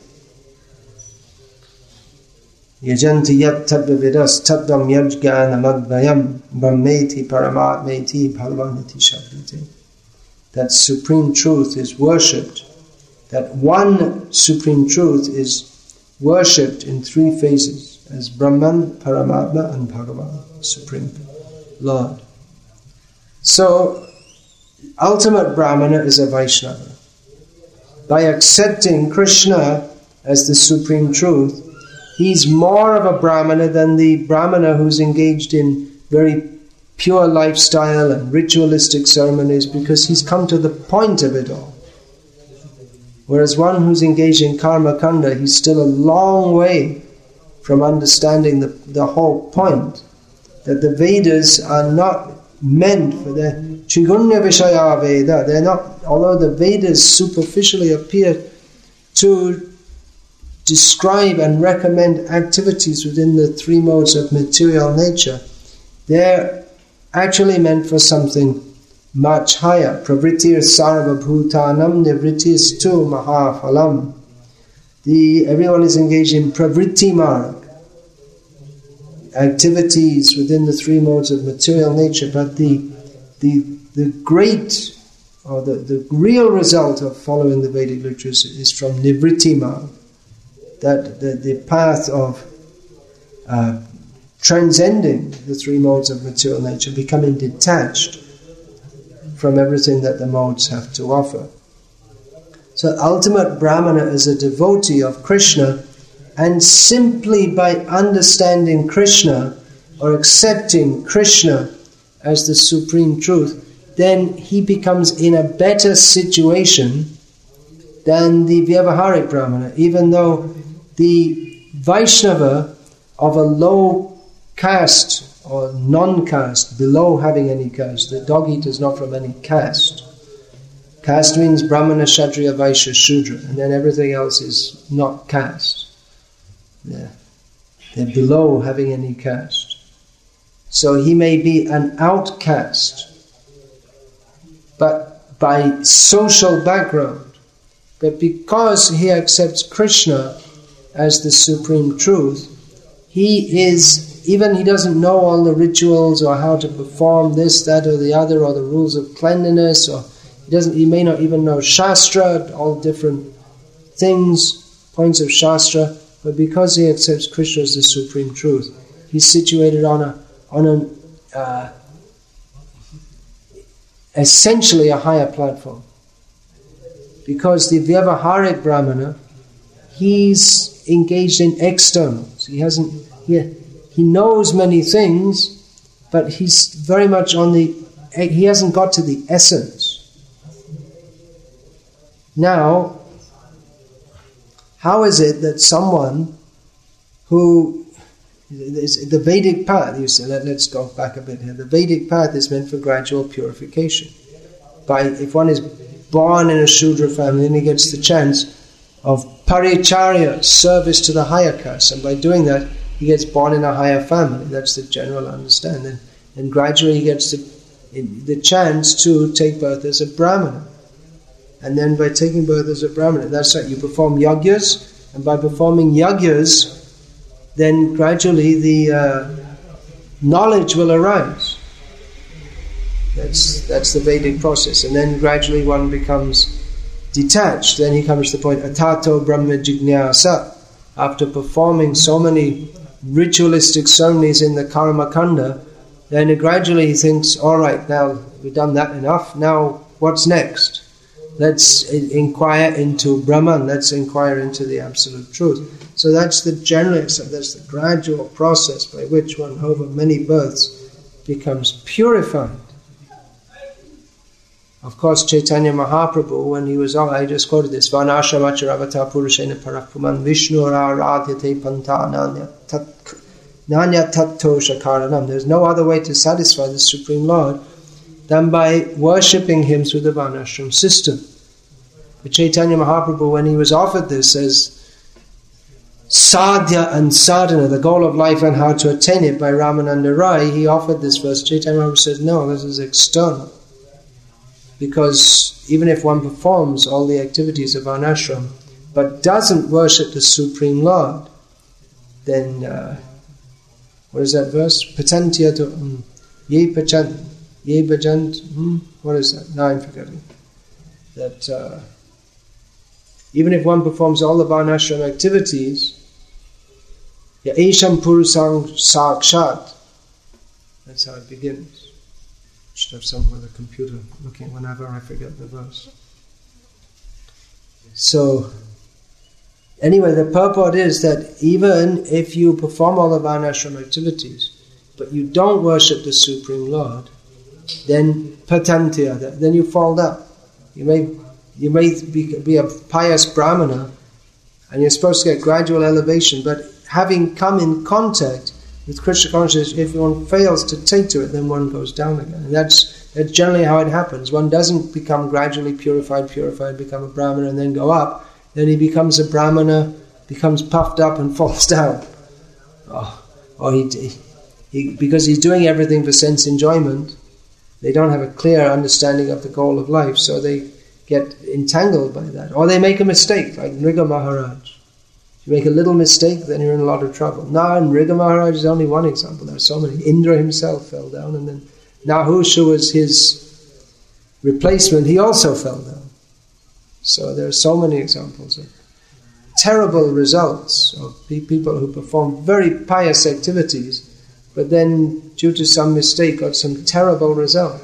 Yajanti Yat Tadvavidas Tadvam Yajgana Madvayam Brahmeti Paramatmeti Bhagavaniti Shabhyate. That supreme truth is worshipped. That one supreme truth is worshipped in three phases as Brahman, Paramatma and Bhagavan, Supreme Lord. So, ultimate Brahmana is a Vaishnava. By accepting Krishna as the supreme truth, he's more of a Brahmana than the Brahmana who's engaged in very pure lifestyle and ritualistic ceremonies, because he's come to the point of it all. Whereas one who's engaged in karma kanda, he's still a long way from understanding the, the whole point, that the Vedas are not meant for the Trigunya Vishaya Veda. They're not, although the Vedas superficially appear to describe and recommend activities within the three modes of material nature, they're actually meant for something much higher. Pravritir sarva bhutanam nivritis tu mahaphalam. The everyone is engaged in pravritti marg, activities within the three modes of material nature, but the the the great or the, the real result of following the Vedic literature is from nivritti marg, that the, the path of uh, transcending the three modes of material nature, becoming detached from everything that the modes have to offer. So ultimate Brahmana is a devotee of Krishna, and simply by understanding Krishna or accepting Krishna as the supreme truth, then he becomes in a better situation than the Vyavaharik Brahmana, even though the Vaishnava of a low caste or non-caste, below having any caste. The dog eater is not from any caste. Caste means Brahmana, Kshatriya, Vaishya, Shudra, and then everything else is not caste. Yeah. They're below having any caste. So he may be an outcast, but by social background. But because he accepts Krishna as the supreme truth, he is, even he doesn't know all the rituals or how to perform this, that or the other, or the rules of cleanliness, or he doesn't, he may not even know Shastra, all different things, points of Shastra, but because he accepts Krishna as the supreme truth, he's situated on a, on an, uh, essentially a higher platform. Because the Vyavaharik Brahmana, he's engaged in externals. He hasn't, he, he knows many things, but he's very much on the, he hasn't got to the essence. Now, how is it that someone who, the Vedic path, you say, let, let's go back a bit here, the Vedic path is meant for gradual purification. By, if one is born in a Shudra family, and he gets the chance of paricharya, service to the higher caste, and by doing that, he gets born in a higher family. That's the general understanding. And gradually he gets the, the chance to take birth as a Brahmana. And then by taking birth as a Brahmana, that's right, you perform yagyas, and by performing yagyas, then gradually the uh, knowledge will arise. That's that's the Vedic process. And then gradually one becomes detached. Then he comes to the point, atato brahma jignasa. After performing so many ritualistic ceremonies in the karma kanda, then gradually he thinks, all right, now we've done that enough, now what's next? Let's inquire into Brahman, let's inquire into the absolute truth. So that's the general, that's the gradual process by which one over many births becomes purified. Of course, Chaitanya Mahaprabhu, when he was on, I just quoted this, Vanashamacharavatar Purushena Parapuman Vishnu Aradhyate Panta Nanya Tatto Shakaranam. There's no other way to satisfy the Supreme Lord than by worshipping Him through the Varnashram system. But Chaitanya Mahaprabhu, when he was offered this as sadhya and sadhana, the goal of life and how to attain it, by Ramananda Rai, he offered this verse. Chaitanya Mahaprabhu said, no, this is external. Because even if one performs all the activities of Varnashram, but doesn't worship the Supreme Lord, then, uh, what is that verse? Patantya to, um, ye pachant, ye bhajant, hmm? What is that? Now I'm forgetting. That uh, even if one performs all the Varnashram activities, ya esham purusang sakshat, that's how it begins. Should have someone with a computer looking whenever I forget the verse. So, anyway, the purport is that even if you perform all the Varnashram activities, but you don't worship the Supreme Lord, then patantya, then you fall down. You may you may be, be a pious Brahmana, and you're supposed to get gradual elevation, but having come in contact with Krishna consciousness, if one fails to take to it, then one goes down again. And that's, that's generally how it happens. One doesn't become gradually purified, purified, become a Brahmana and then go up. Then he becomes a Brahmana, becomes puffed up and falls down. Oh, or he, he, because he's doing everything for sense enjoyment, they don't have a clear understanding of the goal of life, so they get entangled by that. Or they make a mistake, like Nriga Maharaj. If you make a little mistake, then you're in a lot of trouble. Now, Nriga Maharaj is only one example. There are so many. Indra himself fell down, and then Nahusha was his replacement. He also fell down. So there are so many examples of terrible results of people who perform very pious activities, but then, due to some mistake, got some terrible result.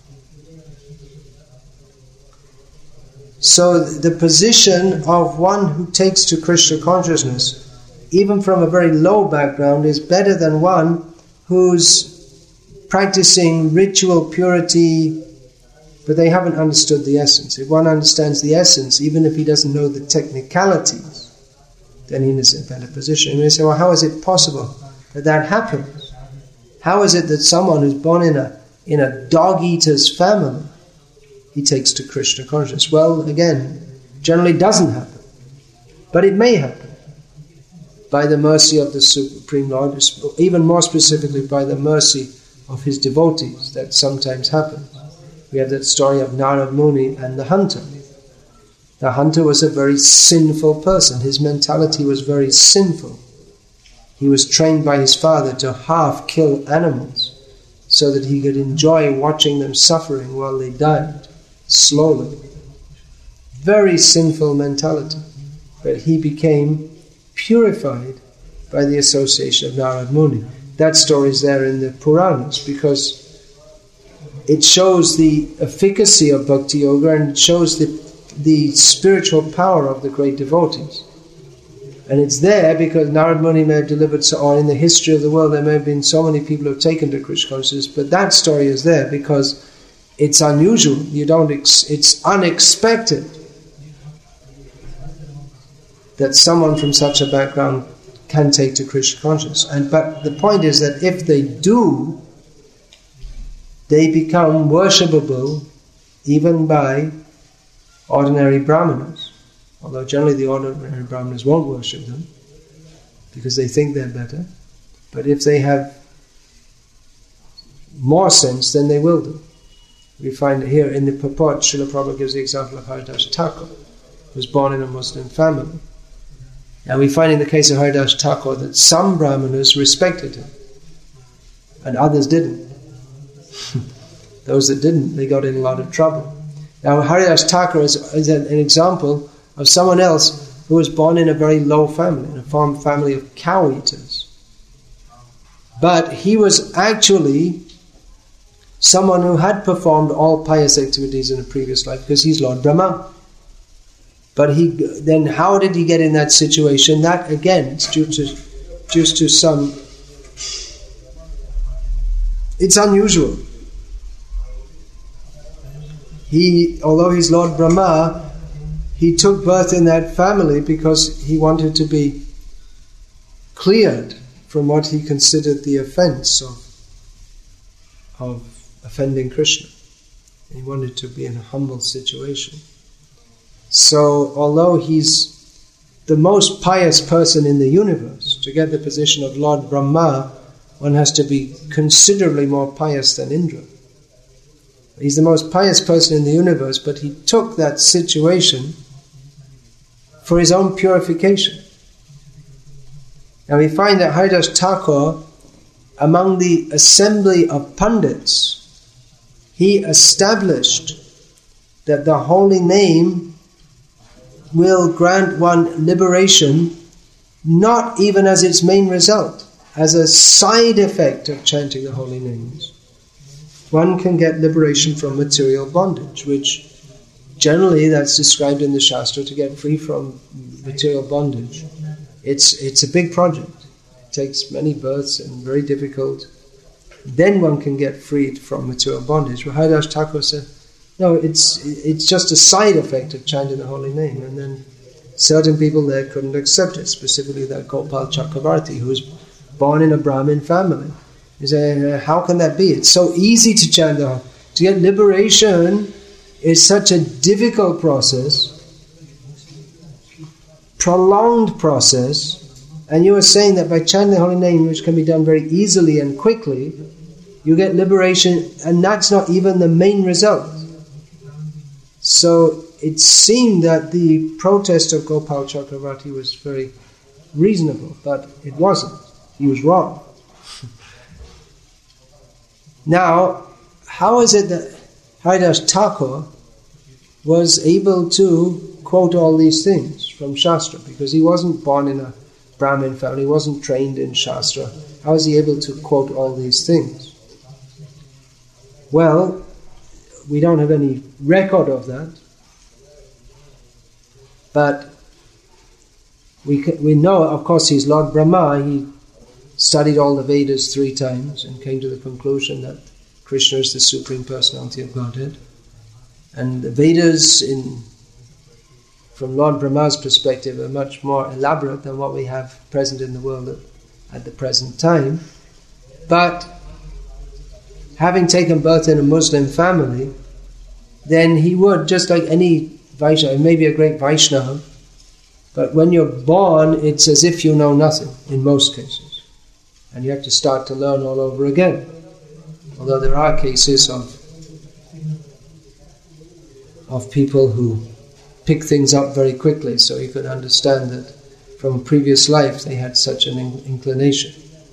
So the position of one who takes to Krishna consciousness, even from a very low background, is better than one who's practicing ritual purity, but they haven't understood the essence. If one understands the essence, even if he doesn't know the technicalities, then he is in a better position. And you say, well, how is it possible that that happens? How is it that someone who's born in a in a dog-eater's family, he takes to Krishna consciousness? Well, again, generally doesn't happen. But it may happen by the mercy of the Supreme Lord, even more specifically by the mercy of His devotees. That sometimes happens. We have that story of Narad Muni and the hunter. The hunter was a very sinful person. His mentality was very sinful. He was trained by his father to half kill animals so that he could enjoy watching them suffering while they died, slowly. Very sinful mentality. But he became purified by the association of Narad Muni. That story is there in the Puranas because it shows the efficacy of Bhakti Yoga and it shows the, the spiritual power of the great devotees. And it's there because Narad Muni may have delivered, so, or in the history of the world there may have been so many people who have taken to Krishna consciousness, but that story is there because it's unusual. You don't. Ex- it's unexpected that someone from such a background can take to Krishna consciousness. And but the point is that if they do, they become worshipable even by ordinary Brahmanas. Although generally the ordinary Brahmanas won't worship them because they think they're better. But if they have more sense, then they will do. We find here in the purport, Srila Prabhupada gives the example of Haridas Thakur, who was born in a Muslim family. And we find in the case of Haridas Thakur that some Brahmanas respected him and others didn't. Those that didn't, they got in a lot of trouble. Now Haridas Thakur is, is an, an example of someone else who was born in a very low family, in a farm family of cow eaters. But he was actually someone who had performed all pious activities in a previous life, because he's Lord Brahma. But he then how did he get in that situation? That again, it's due to due to some. It's unusual. He, although he's Lord Brahma, he took birth in that family because he wanted to be cleared from what he considered the offense of of offending Krishna. He wanted to be in a humble situation. So, although he's the most pious person in the universe, to get the position of Lord Brahma, one has to be considerably more pious than Indra. He's the most pious person in the universe, but he took that situation for his own purification. Now we find that Haridas Thakur, among the assembly of Pandits, he established that the holy name will grant one liberation, not even as its main result, as a side effect of chanting the holy names. One can get liberation from material bondage, which generally that's described in the Shastra, to get free from material bondage. It's it's a big project. It takes many births and very difficult. Then one can get freed from material bondage. Well, Haridas Thakur said, no, it's it's just a side effect of chanting the holy name. And then certain people there couldn't accept it, specifically that Gopal Chakravarti, who was born in a Brahmin family. He said, how can that be? It's so easy to chant the holy. To get liberation is such a difficult process, prolonged process, and you are saying that by chanting the holy name, which can be done very easily and quickly, you get liberation, and that's not even the main result. So it seemed that the protest of Gopal Chakravarti was very reasonable, but it wasn't. He was wrong. Now, how is it that Haridas Thakur was able to quote all these things from Shastra? Because he wasn't born in a Brahmin family, he wasn't trained in Shastra. How is he able to quote all these things? Well, we don't have any record of that, but we we know, of course, he's Lord Brahma. He studied all the Vedas three times and came to the conclusion that Krishna is the Supreme Personality of Godhead. And the Vedas, in from Lord Brahma's perspective, are much more elaborate than what we have present in the world at, at the present time. But having taken birth in a Muslim family, then he would, just like any Vaishnava, maybe a great Vaishnava, but when you're born, it's as if you know nothing, in most cases. And you have to start to learn all over again. Although there are cases of of people who pick things up very quickly, so you could understand that from a previous life they had such an in- inclination.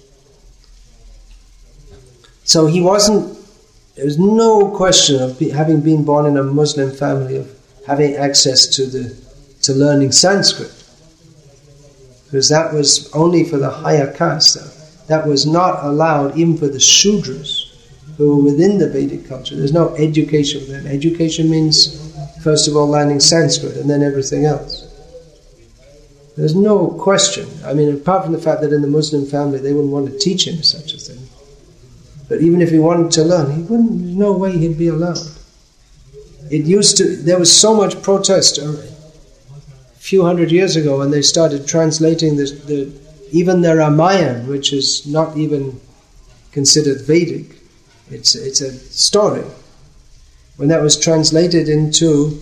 So he wasn't, there was no question of be, having been born in a Muslim family, of having access to the to learning Sanskrit. Because that was only for the higher caste. That was not allowed even for the Shudras, who were within the Vedic culture. There's no education for them. Education means, first of all, learning Sanskrit and then everything else. There's no question. I mean, apart from the fact that in the Muslim family they wouldn't want to teach him such a thing. But even if he wanted to learn, he wouldn't, there's no way he'd be allowed. It used to, there was so much protest a few hundred years ago when they started translating the, the even the Ramayana, which is not even considered Vedic. It's, it's a story. When that was translated into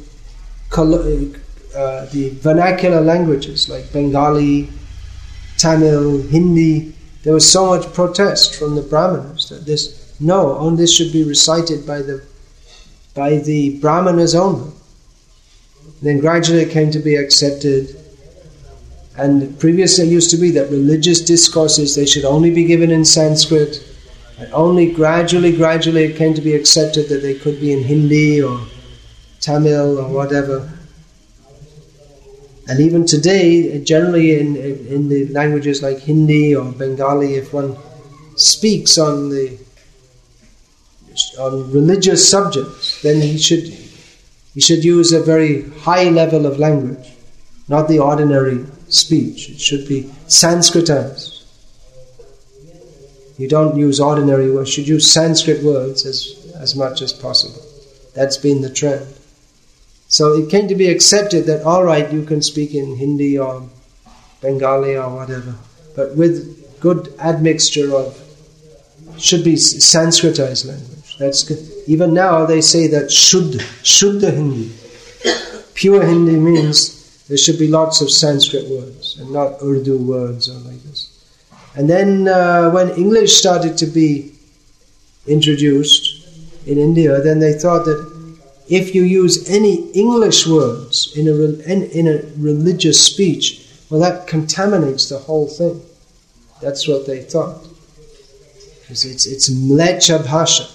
uh, the vernacular languages like Bengali, Tamil, Hindi, there was so much protest from the Brahmanas that this, no, only this should be recited by the by the Brahmanas only. And then gradually it came to be accepted. And previously it used to be that religious discourses, they should only be given in Sanskrit. And only gradually, gradually it came to be accepted that they could be in Hindi or Tamil or whatever. And even today, generally in, in the languages like Hindi or Bengali, if one speaks on the on religious subjects, then he should he should use a very high level of language, not the ordinary speech. It should be Sanskritized. You don't use ordinary words. You should use Sanskrit words as, as much as possible. That's been the trend. So it came to be accepted that, all right, you can speak in Hindi or Bengali or whatever, but with good admixture of, should be Sanskritized language. That's good. Even now they say that Shuddha, Shuddha Hindi. Pure Hindi means there should be lots of Sanskrit words and not Urdu words or like this. And then uh, when English started to be introduced in India, then they thought that if you use any English words in a, in, in a religious speech, well, that contaminates the whole thing. That's what they thought. Because it's, it's mlecha bhasha.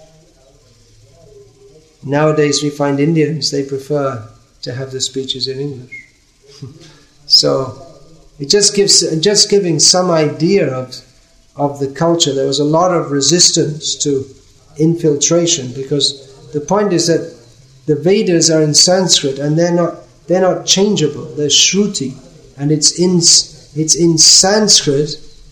Nowadays we find Indians, they prefer to have the speeches in English. So it just gives, just giving some idea of, of the culture. There was a lot of resistance to infiltration, because the point is that the Vedas are in Sanskrit and they're not they're not changeable. They're Shruti, and it's in it's in Sanskrit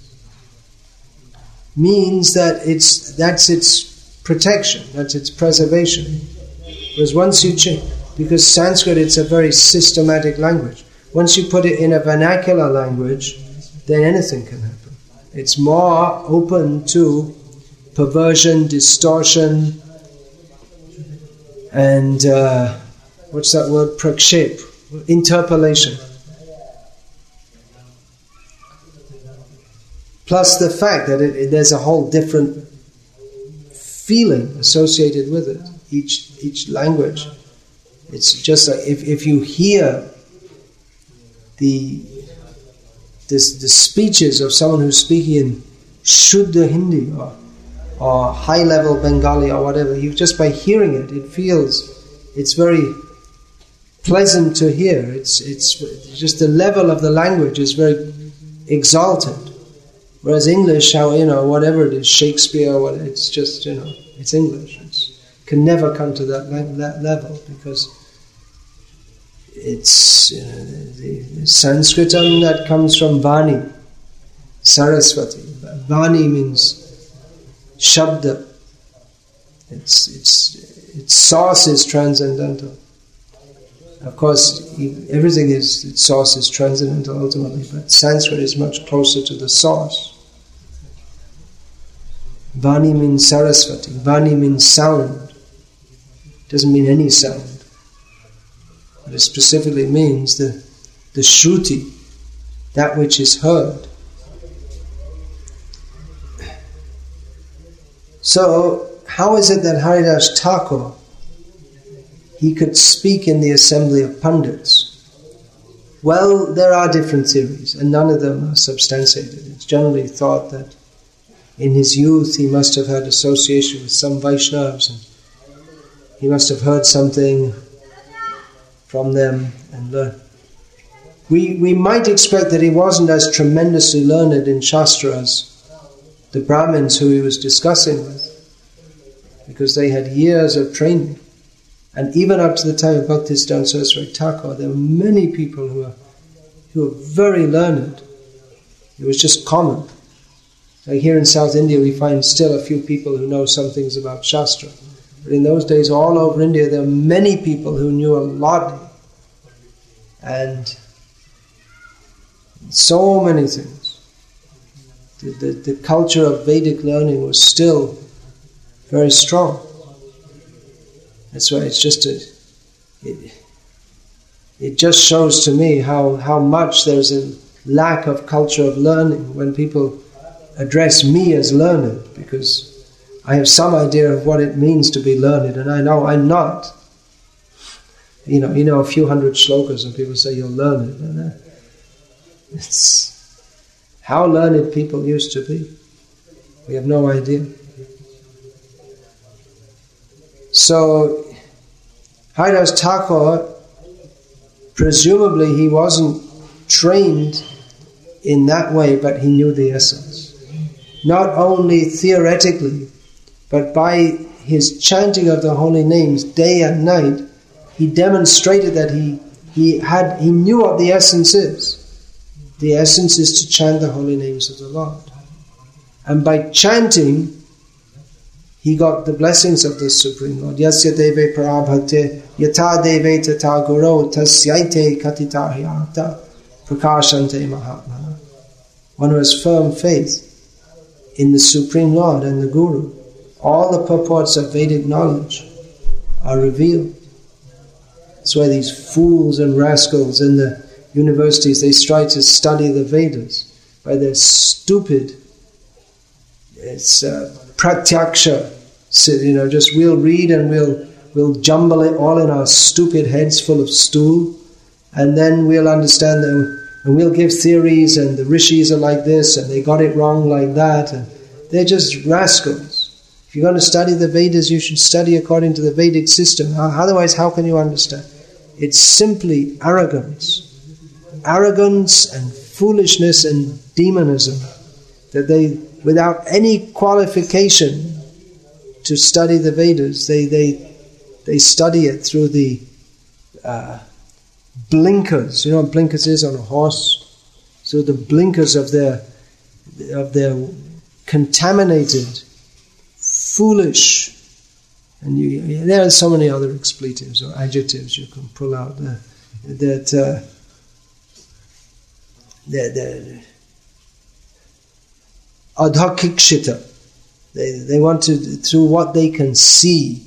means that it's that's its protection, that's its preservation. Whereas once you change, because Sanskrit, it's a very systematic language. Once you put it in a vernacular language, then anything can happen. It's more open to perversion, distortion, and uh, what's that word? Prakshep, interpolation. Plus the fact that it, it, there's a whole different feeling associated with it. Each each language, it's just like if, if you hear the this, the speeches of someone who's speaking in Shuddha Hindi or or high-level Bengali or whatever, you just by hearing it, it feels, it's very pleasant to hear. It's it's just the level of the language is very exalted. Whereas English, how, you know, whatever it is, Shakespeare, what it's just, you know, it's English. It's can never come to that that level, because it's, you know, the, the Sanskritam that comes from Vani, Saraswati. Vani means Shabda. Its its its source is transcendental. Of course, everything is its source is transcendental ultimately, but Sanskrit is much closer to the source. Vani means Saraswati. Vani means sound. Doesn't mean any sound, but it specifically means the the Shruti, that which is heard. So, how is it that Haridas Thakur, he could speak in the assembly of Pandits? Well, there are different theories, and none of them are substantiated. It's generally thought that in his youth he must have had association with some Vaishnavas, and he must have heard something from them and learned. We, we might expect that he wasn't as tremendously learned in Shastra as the Brahmins who he was discussing with, because they had years of training. And even up to the time of Bhaktisiddhanta Saraswati Thakur, there were many people who were, who were very learned. It was just common. Like here in South India, we find still a few people who know some things about Shastra. But in those days, all over India, there were many people who knew a lot. And so many things. The, the, the culture of Vedic learning was still very strong. That's why it's just a, it, it just shows to me how, how much there's a lack of culture of learning when people address me as learned, because I have some idea of what it means to be learned, and I know I'm not. You know, you know a few hundred shlokas and people say you're learned. And uh, it's how learned people used to be. We have no idea. So, Haridas Thakur, presumably he wasn't trained in that way, but he knew the essence. Not only theoretically, but by his chanting of the holy names day and night, he demonstrated that he he had he knew what the essence is. The essence is to chant the holy names of the Lord. And by chanting, he got the blessings of the Supreme Lord. Yasya deve parabhakte yata deve tata guru tasyaite katita hyata prakashante mahatmana. One who has firm faith in the Supreme Lord and the Guru, all the purports of Vedic knowledge are revealed. That's why these fools and rascals in the universities, they try to study the Vedas by their stupid, it's uh, pratyaksha. So, you know, just we'll read and we'll we'll jumble it all in our stupid heads full of stool, and then we'll understand them. And we'll give theories, and the rishis are like this, and they got it wrong like that, and they're just rascals. If you're going to study the Vedas, you should study according to the Vedic system. Otherwise, how can you understand? It's simply arrogance. Arrogance and foolishness and demonism. That they, without any qualification to study the Vedas, they they, they study it through the Uh, blinkers. You know what blinkers is on a horse? So the blinkers of their of their contaminated, foolish, and you, there are so many other expletives or adjectives you can pull out there, that uh, they're, they're adhakikshita. They they want to, through what they can see.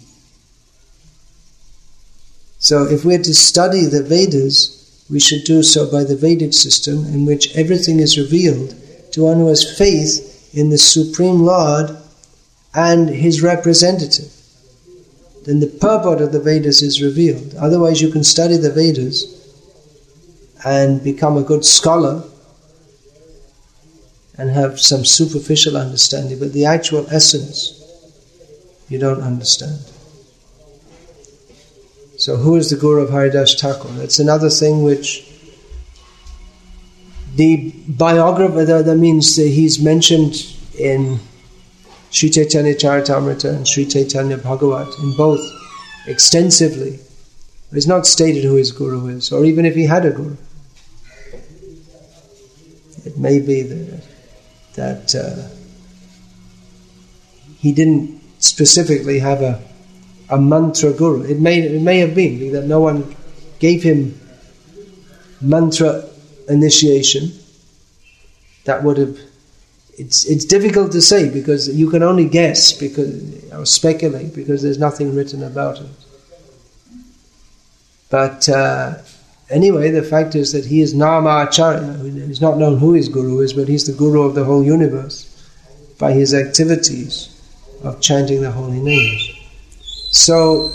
So if we're to study the Vedas, we should do so by the Vedic system, in which everything is revealed to one who has faith in the Supreme Lord and his representative. Then the purport of the Vedas is revealed. Otherwise you can study the Vedas and become a good scholar and have some superficial understanding, but the actual essence you don't understand. So who is the Guru of Haridas Thakur? That's another thing which the biographer, that means that he's mentioned in Sri Chaitanya Charitamrita and Sri Chaitanya Bhagavat, in both extensively. But it's not stated who his Guru is, or even if he had a Guru. It may be that, that uh, he didn't specifically have a a mantra guru. It may it may have been that no one gave him mantra initiation. That would have. It's it's difficult to say, because you can only guess because or speculate because there's nothing written about it. But uh, anyway, the fact is that he is Nama Acharya. It's not known who his guru is, but he's the guru of the whole universe by his activities of chanting the holy names. So,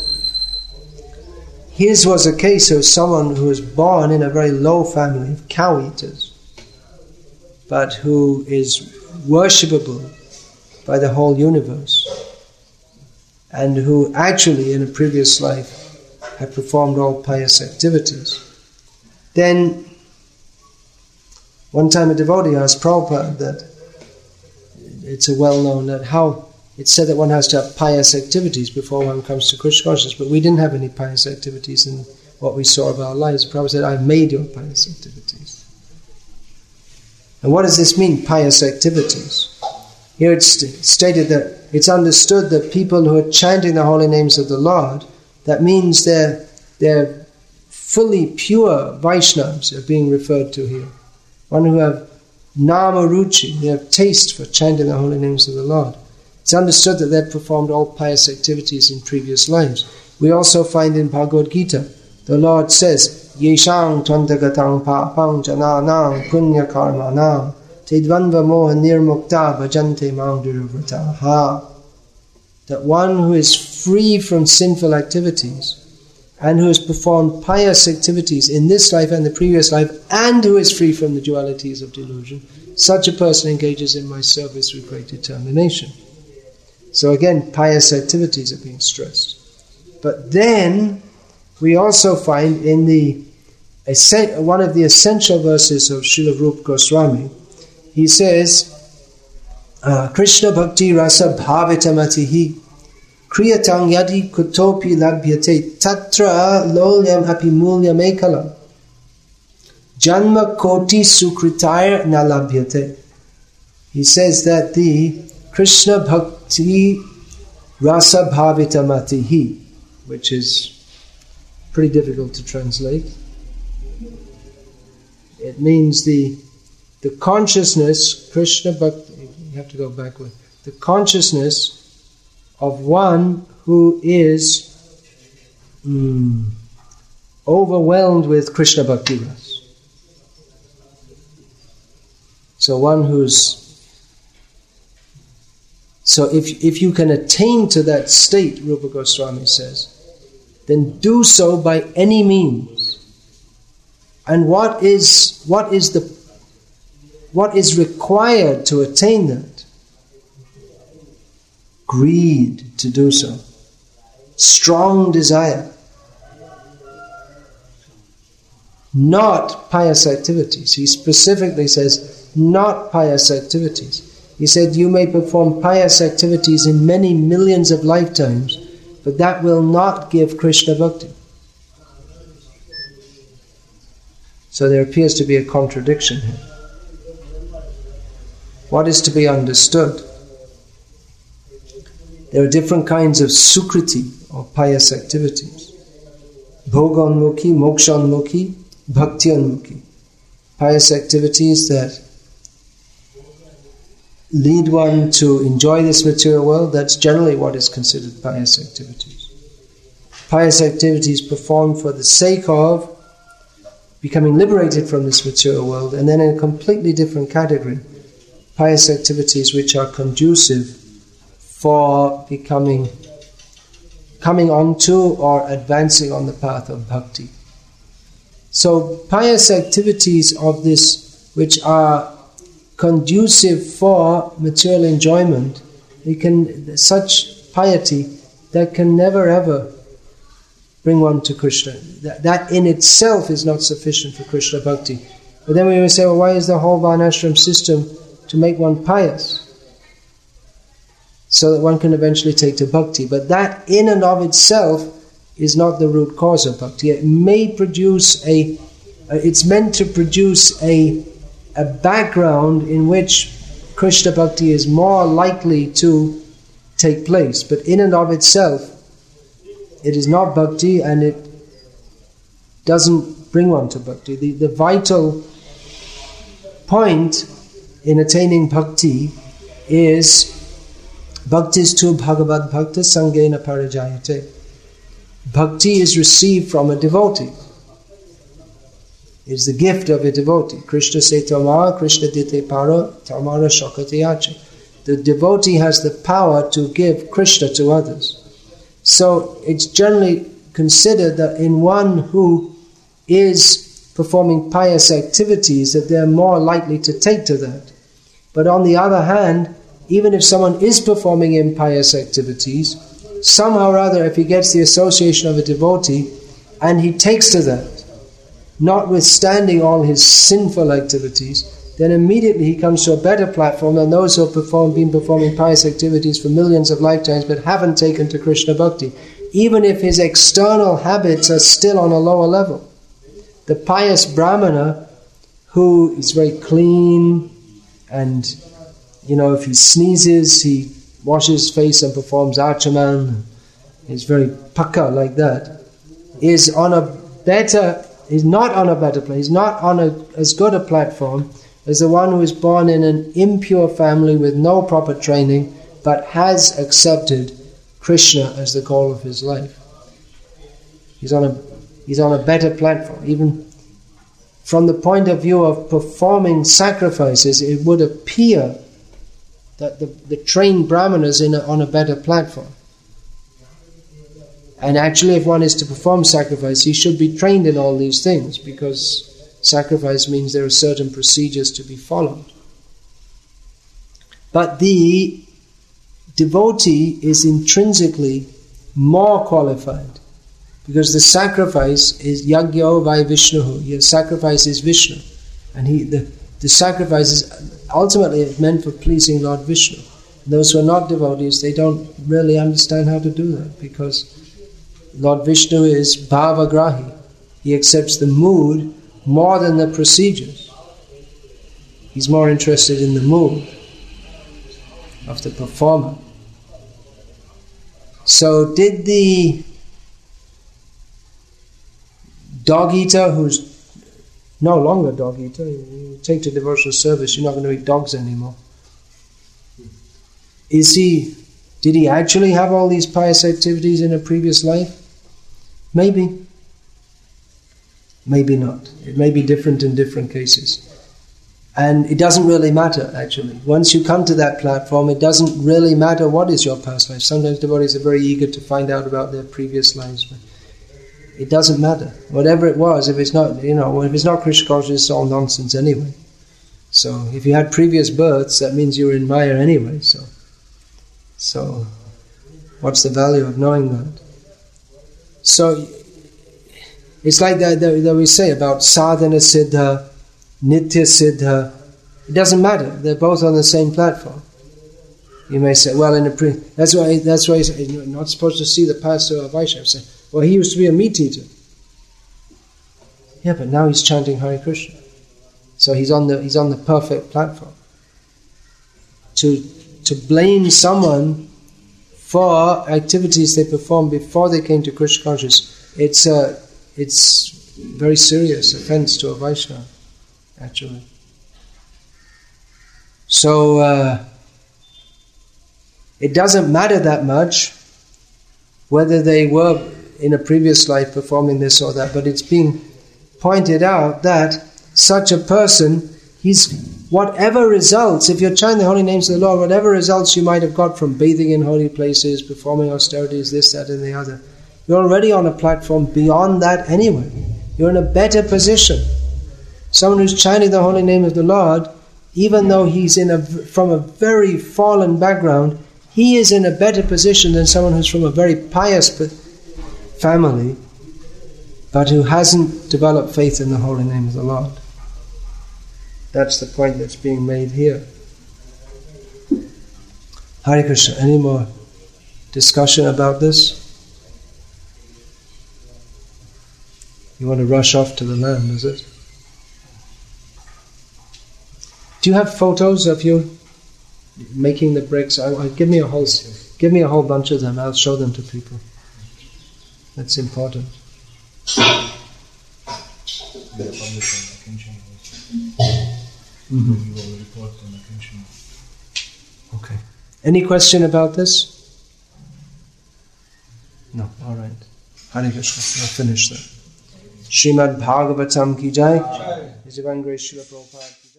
his was a case of someone who was born in a very low family of cow eaters, but who is worshipable by the whole universe, and who actually in a previous life had performed all pious activities. Then, one time a devotee asked Prabhupada that it's a well-known that how it's said that one has to have pious activities before one comes to Krishna consciousness, but we didn't have any pious activities in what we saw of our lives. Prabhupada said, I've made your pious activities. And what does this mean, pious activities? Here it's stated that it's understood that people who are chanting the holy names of the Lord, that means they're, they're fully pure Vaishnavas are being referred to here. One who have nama ruchi, they have taste for chanting the holy names of the Lord. It's understood that they've performed all pious activities in previous lives. We also find in Bhagavad Gita, the Lord says, Yeshang tvantagatang papang jananang punya karmanang tedvanva moha nirmukta bhajante mang duruvrataha. That one who is free from sinful activities and who has performed pious activities in this life and the previous life, and who is free from the dualities of delusion, such a person engages in my service with great determination. So again, pious activities are being stressed. But then, we also find in the one of the essential verses of Srila Rupa Goswami, he says, uh, Krishna Bhakti Rasa Bhavitamatihi, kriyatang yadi kutopi labhyate tatra lolyam api mulyam ekalam janma koti sukritaya na labhyate. He says that the Krishna bhakti rasa bhavita matihi, which is pretty difficult to translate. It means the the consciousness, Krishna bhakti, you have to go backward, the consciousness of one who is mm, overwhelmed with Krishna bhakti ras. So one who's So if if you can attain to that state, Rupa Goswami says, then do so by any means. And what is what is the what is required to attain that? Greed to do so. Strong desire. Not pious activities. He specifically says, not pious activities. He said, you may perform pious activities in many millions of lifetimes, but that will not give Krishna bhakti. So there appears to be a contradiction here. What is to be understood? There are different kinds of sukriti, or pious activities. Bhoganmukhi, mokshanmukhi, bhaktianmukhi. Pious activities that lead one to enjoy this material world, that's generally what is considered pious activities. Pious activities performed for the sake of becoming liberated from this material world, and then in a completely different category, pious activities which are conducive for becoming, coming onto or advancing on the path of bhakti. So pious activities of this which are conducive for material enjoyment, they can, such piety that can never ever bring one to Krishna. That, that in itself is not sufficient for Krishna bhakti. But then we will say, well, why is the whole varnashram system to make one pious? So that one can eventually take to bhakti. But that in and of itself is not the root cause of bhakti. It may produce a, uh, it's meant to produce a, a background in which Krishna bhakti is more likely to take place. But in and of itself, it is not bhakti, and it doesn't bring one to bhakti. The, the vital point in attaining bhakti is bhaktis tu bhagavad bhakta sangena parajayate. Bhakti is received from a devotee. It is the gift of a devotee. Krishna se tamara, Krishna dite para, tamara shakati ache. The devotee has the power to give Krishna to others. So it's generally considered that in one who is performing pious activities, that they're more likely to take to that. But on the other hand, even if someone is performing impious activities, somehow or other, if he gets the association of a devotee and he takes to that, notwithstanding all his sinful activities, then immediately he comes to a better platform than those who have performed, been performing pious activities for millions of lifetimes but haven't taken to Krishna bhakti, even if his external habits are still on a lower level. The pious brahmana, who is very clean, and you know, if he sneezes, he washes his face and performs archaman, is very pakka like that, is on a better, is not on a better place, he's not on a, as good a platform as the one who is born in an impure family with no proper training, but has accepted Krishna as the goal of his life. He's on a he's on a better platform. Even from the point of view of performing sacrifices, it would appear that the, the trained brahmana is in a, on a better platform. And actually, if one is to perform sacrifice, he should be trained in all these things, because sacrifice means there are certain procedures to be followed. But the devotee is intrinsically more qualified, because the sacrifice is yagyo vai Vishnuhu. Your sacrifice is Vishnu, and he the, the sacrifice is ultimately meant for pleasing Lord Vishnu. Those who are not devotees, they don't really understand how to do that, because Lord Vishnu is bhavagrahi. He accepts the mood more than the procedures. He's more interested in the mood of the performer. So did the dog eater, who's no longer dog eater, you take to devotional service, you're not going to eat dogs anymore. Is he, did he actually have all these pious activities in a previous life? Maybe. Maybe not. It may be different in different cases. And it doesn't really matter, actually. Once you come to that platform, it doesn't really matter what is your past life. Sometimes devotees are very eager to find out about their previous lives, but it doesn't matter. Whatever it was, if it's not, you know, if it's not Krishna consciousness, it's all nonsense anyway. So if you had previous births, that means you were in Maya anyway. So, so what's the value of knowing that? So it's like that, that, that we say about sadhana siddha, nitya siddha. It doesn't matter. They're both on the same platform. You may say, well, in a pre, that's why that's why you're not supposed to see the pastor of Vaishnava. Say, well, he used to be a meat eater. Yeah, but now he's chanting Hare Krishna. So he's on the he's on the perfect platform. To to blame someone for activities they performed before they came to Krishna consciousness, it's a it's very serious offense to a Vaishnava, actually. So uh, it doesn't matter that much whether they were in a previous life performing this or that, but it's being pointed out that such a person, he's whatever results, if you're chanting the holy names of the Lord, whatever results you might have got from bathing in holy places, performing austerities, this, that, and the other, you're already on a platform beyond that anyway. You're in a better position. Someone who's chanting the holy name of the Lord, even though he's in a from a very fallen background, he is in a better position than someone who's from a very pious family, but who hasn't developed faith in the holy name of the Lord. That's the point that's being made here. Hare Krishna. Any more discussion about this? You want to rush off to the land, is it? Do you have photos of you making the bricks? I, I, give me a whole, give me a whole bunch of them. I'll show them to people. That's important. Mm-hmm. Okay. Any question about this? No. All right. Hare Krishna. I'll finish that. Srimad Bhagavatam ki jai. His divine grace Srila Prabhupada.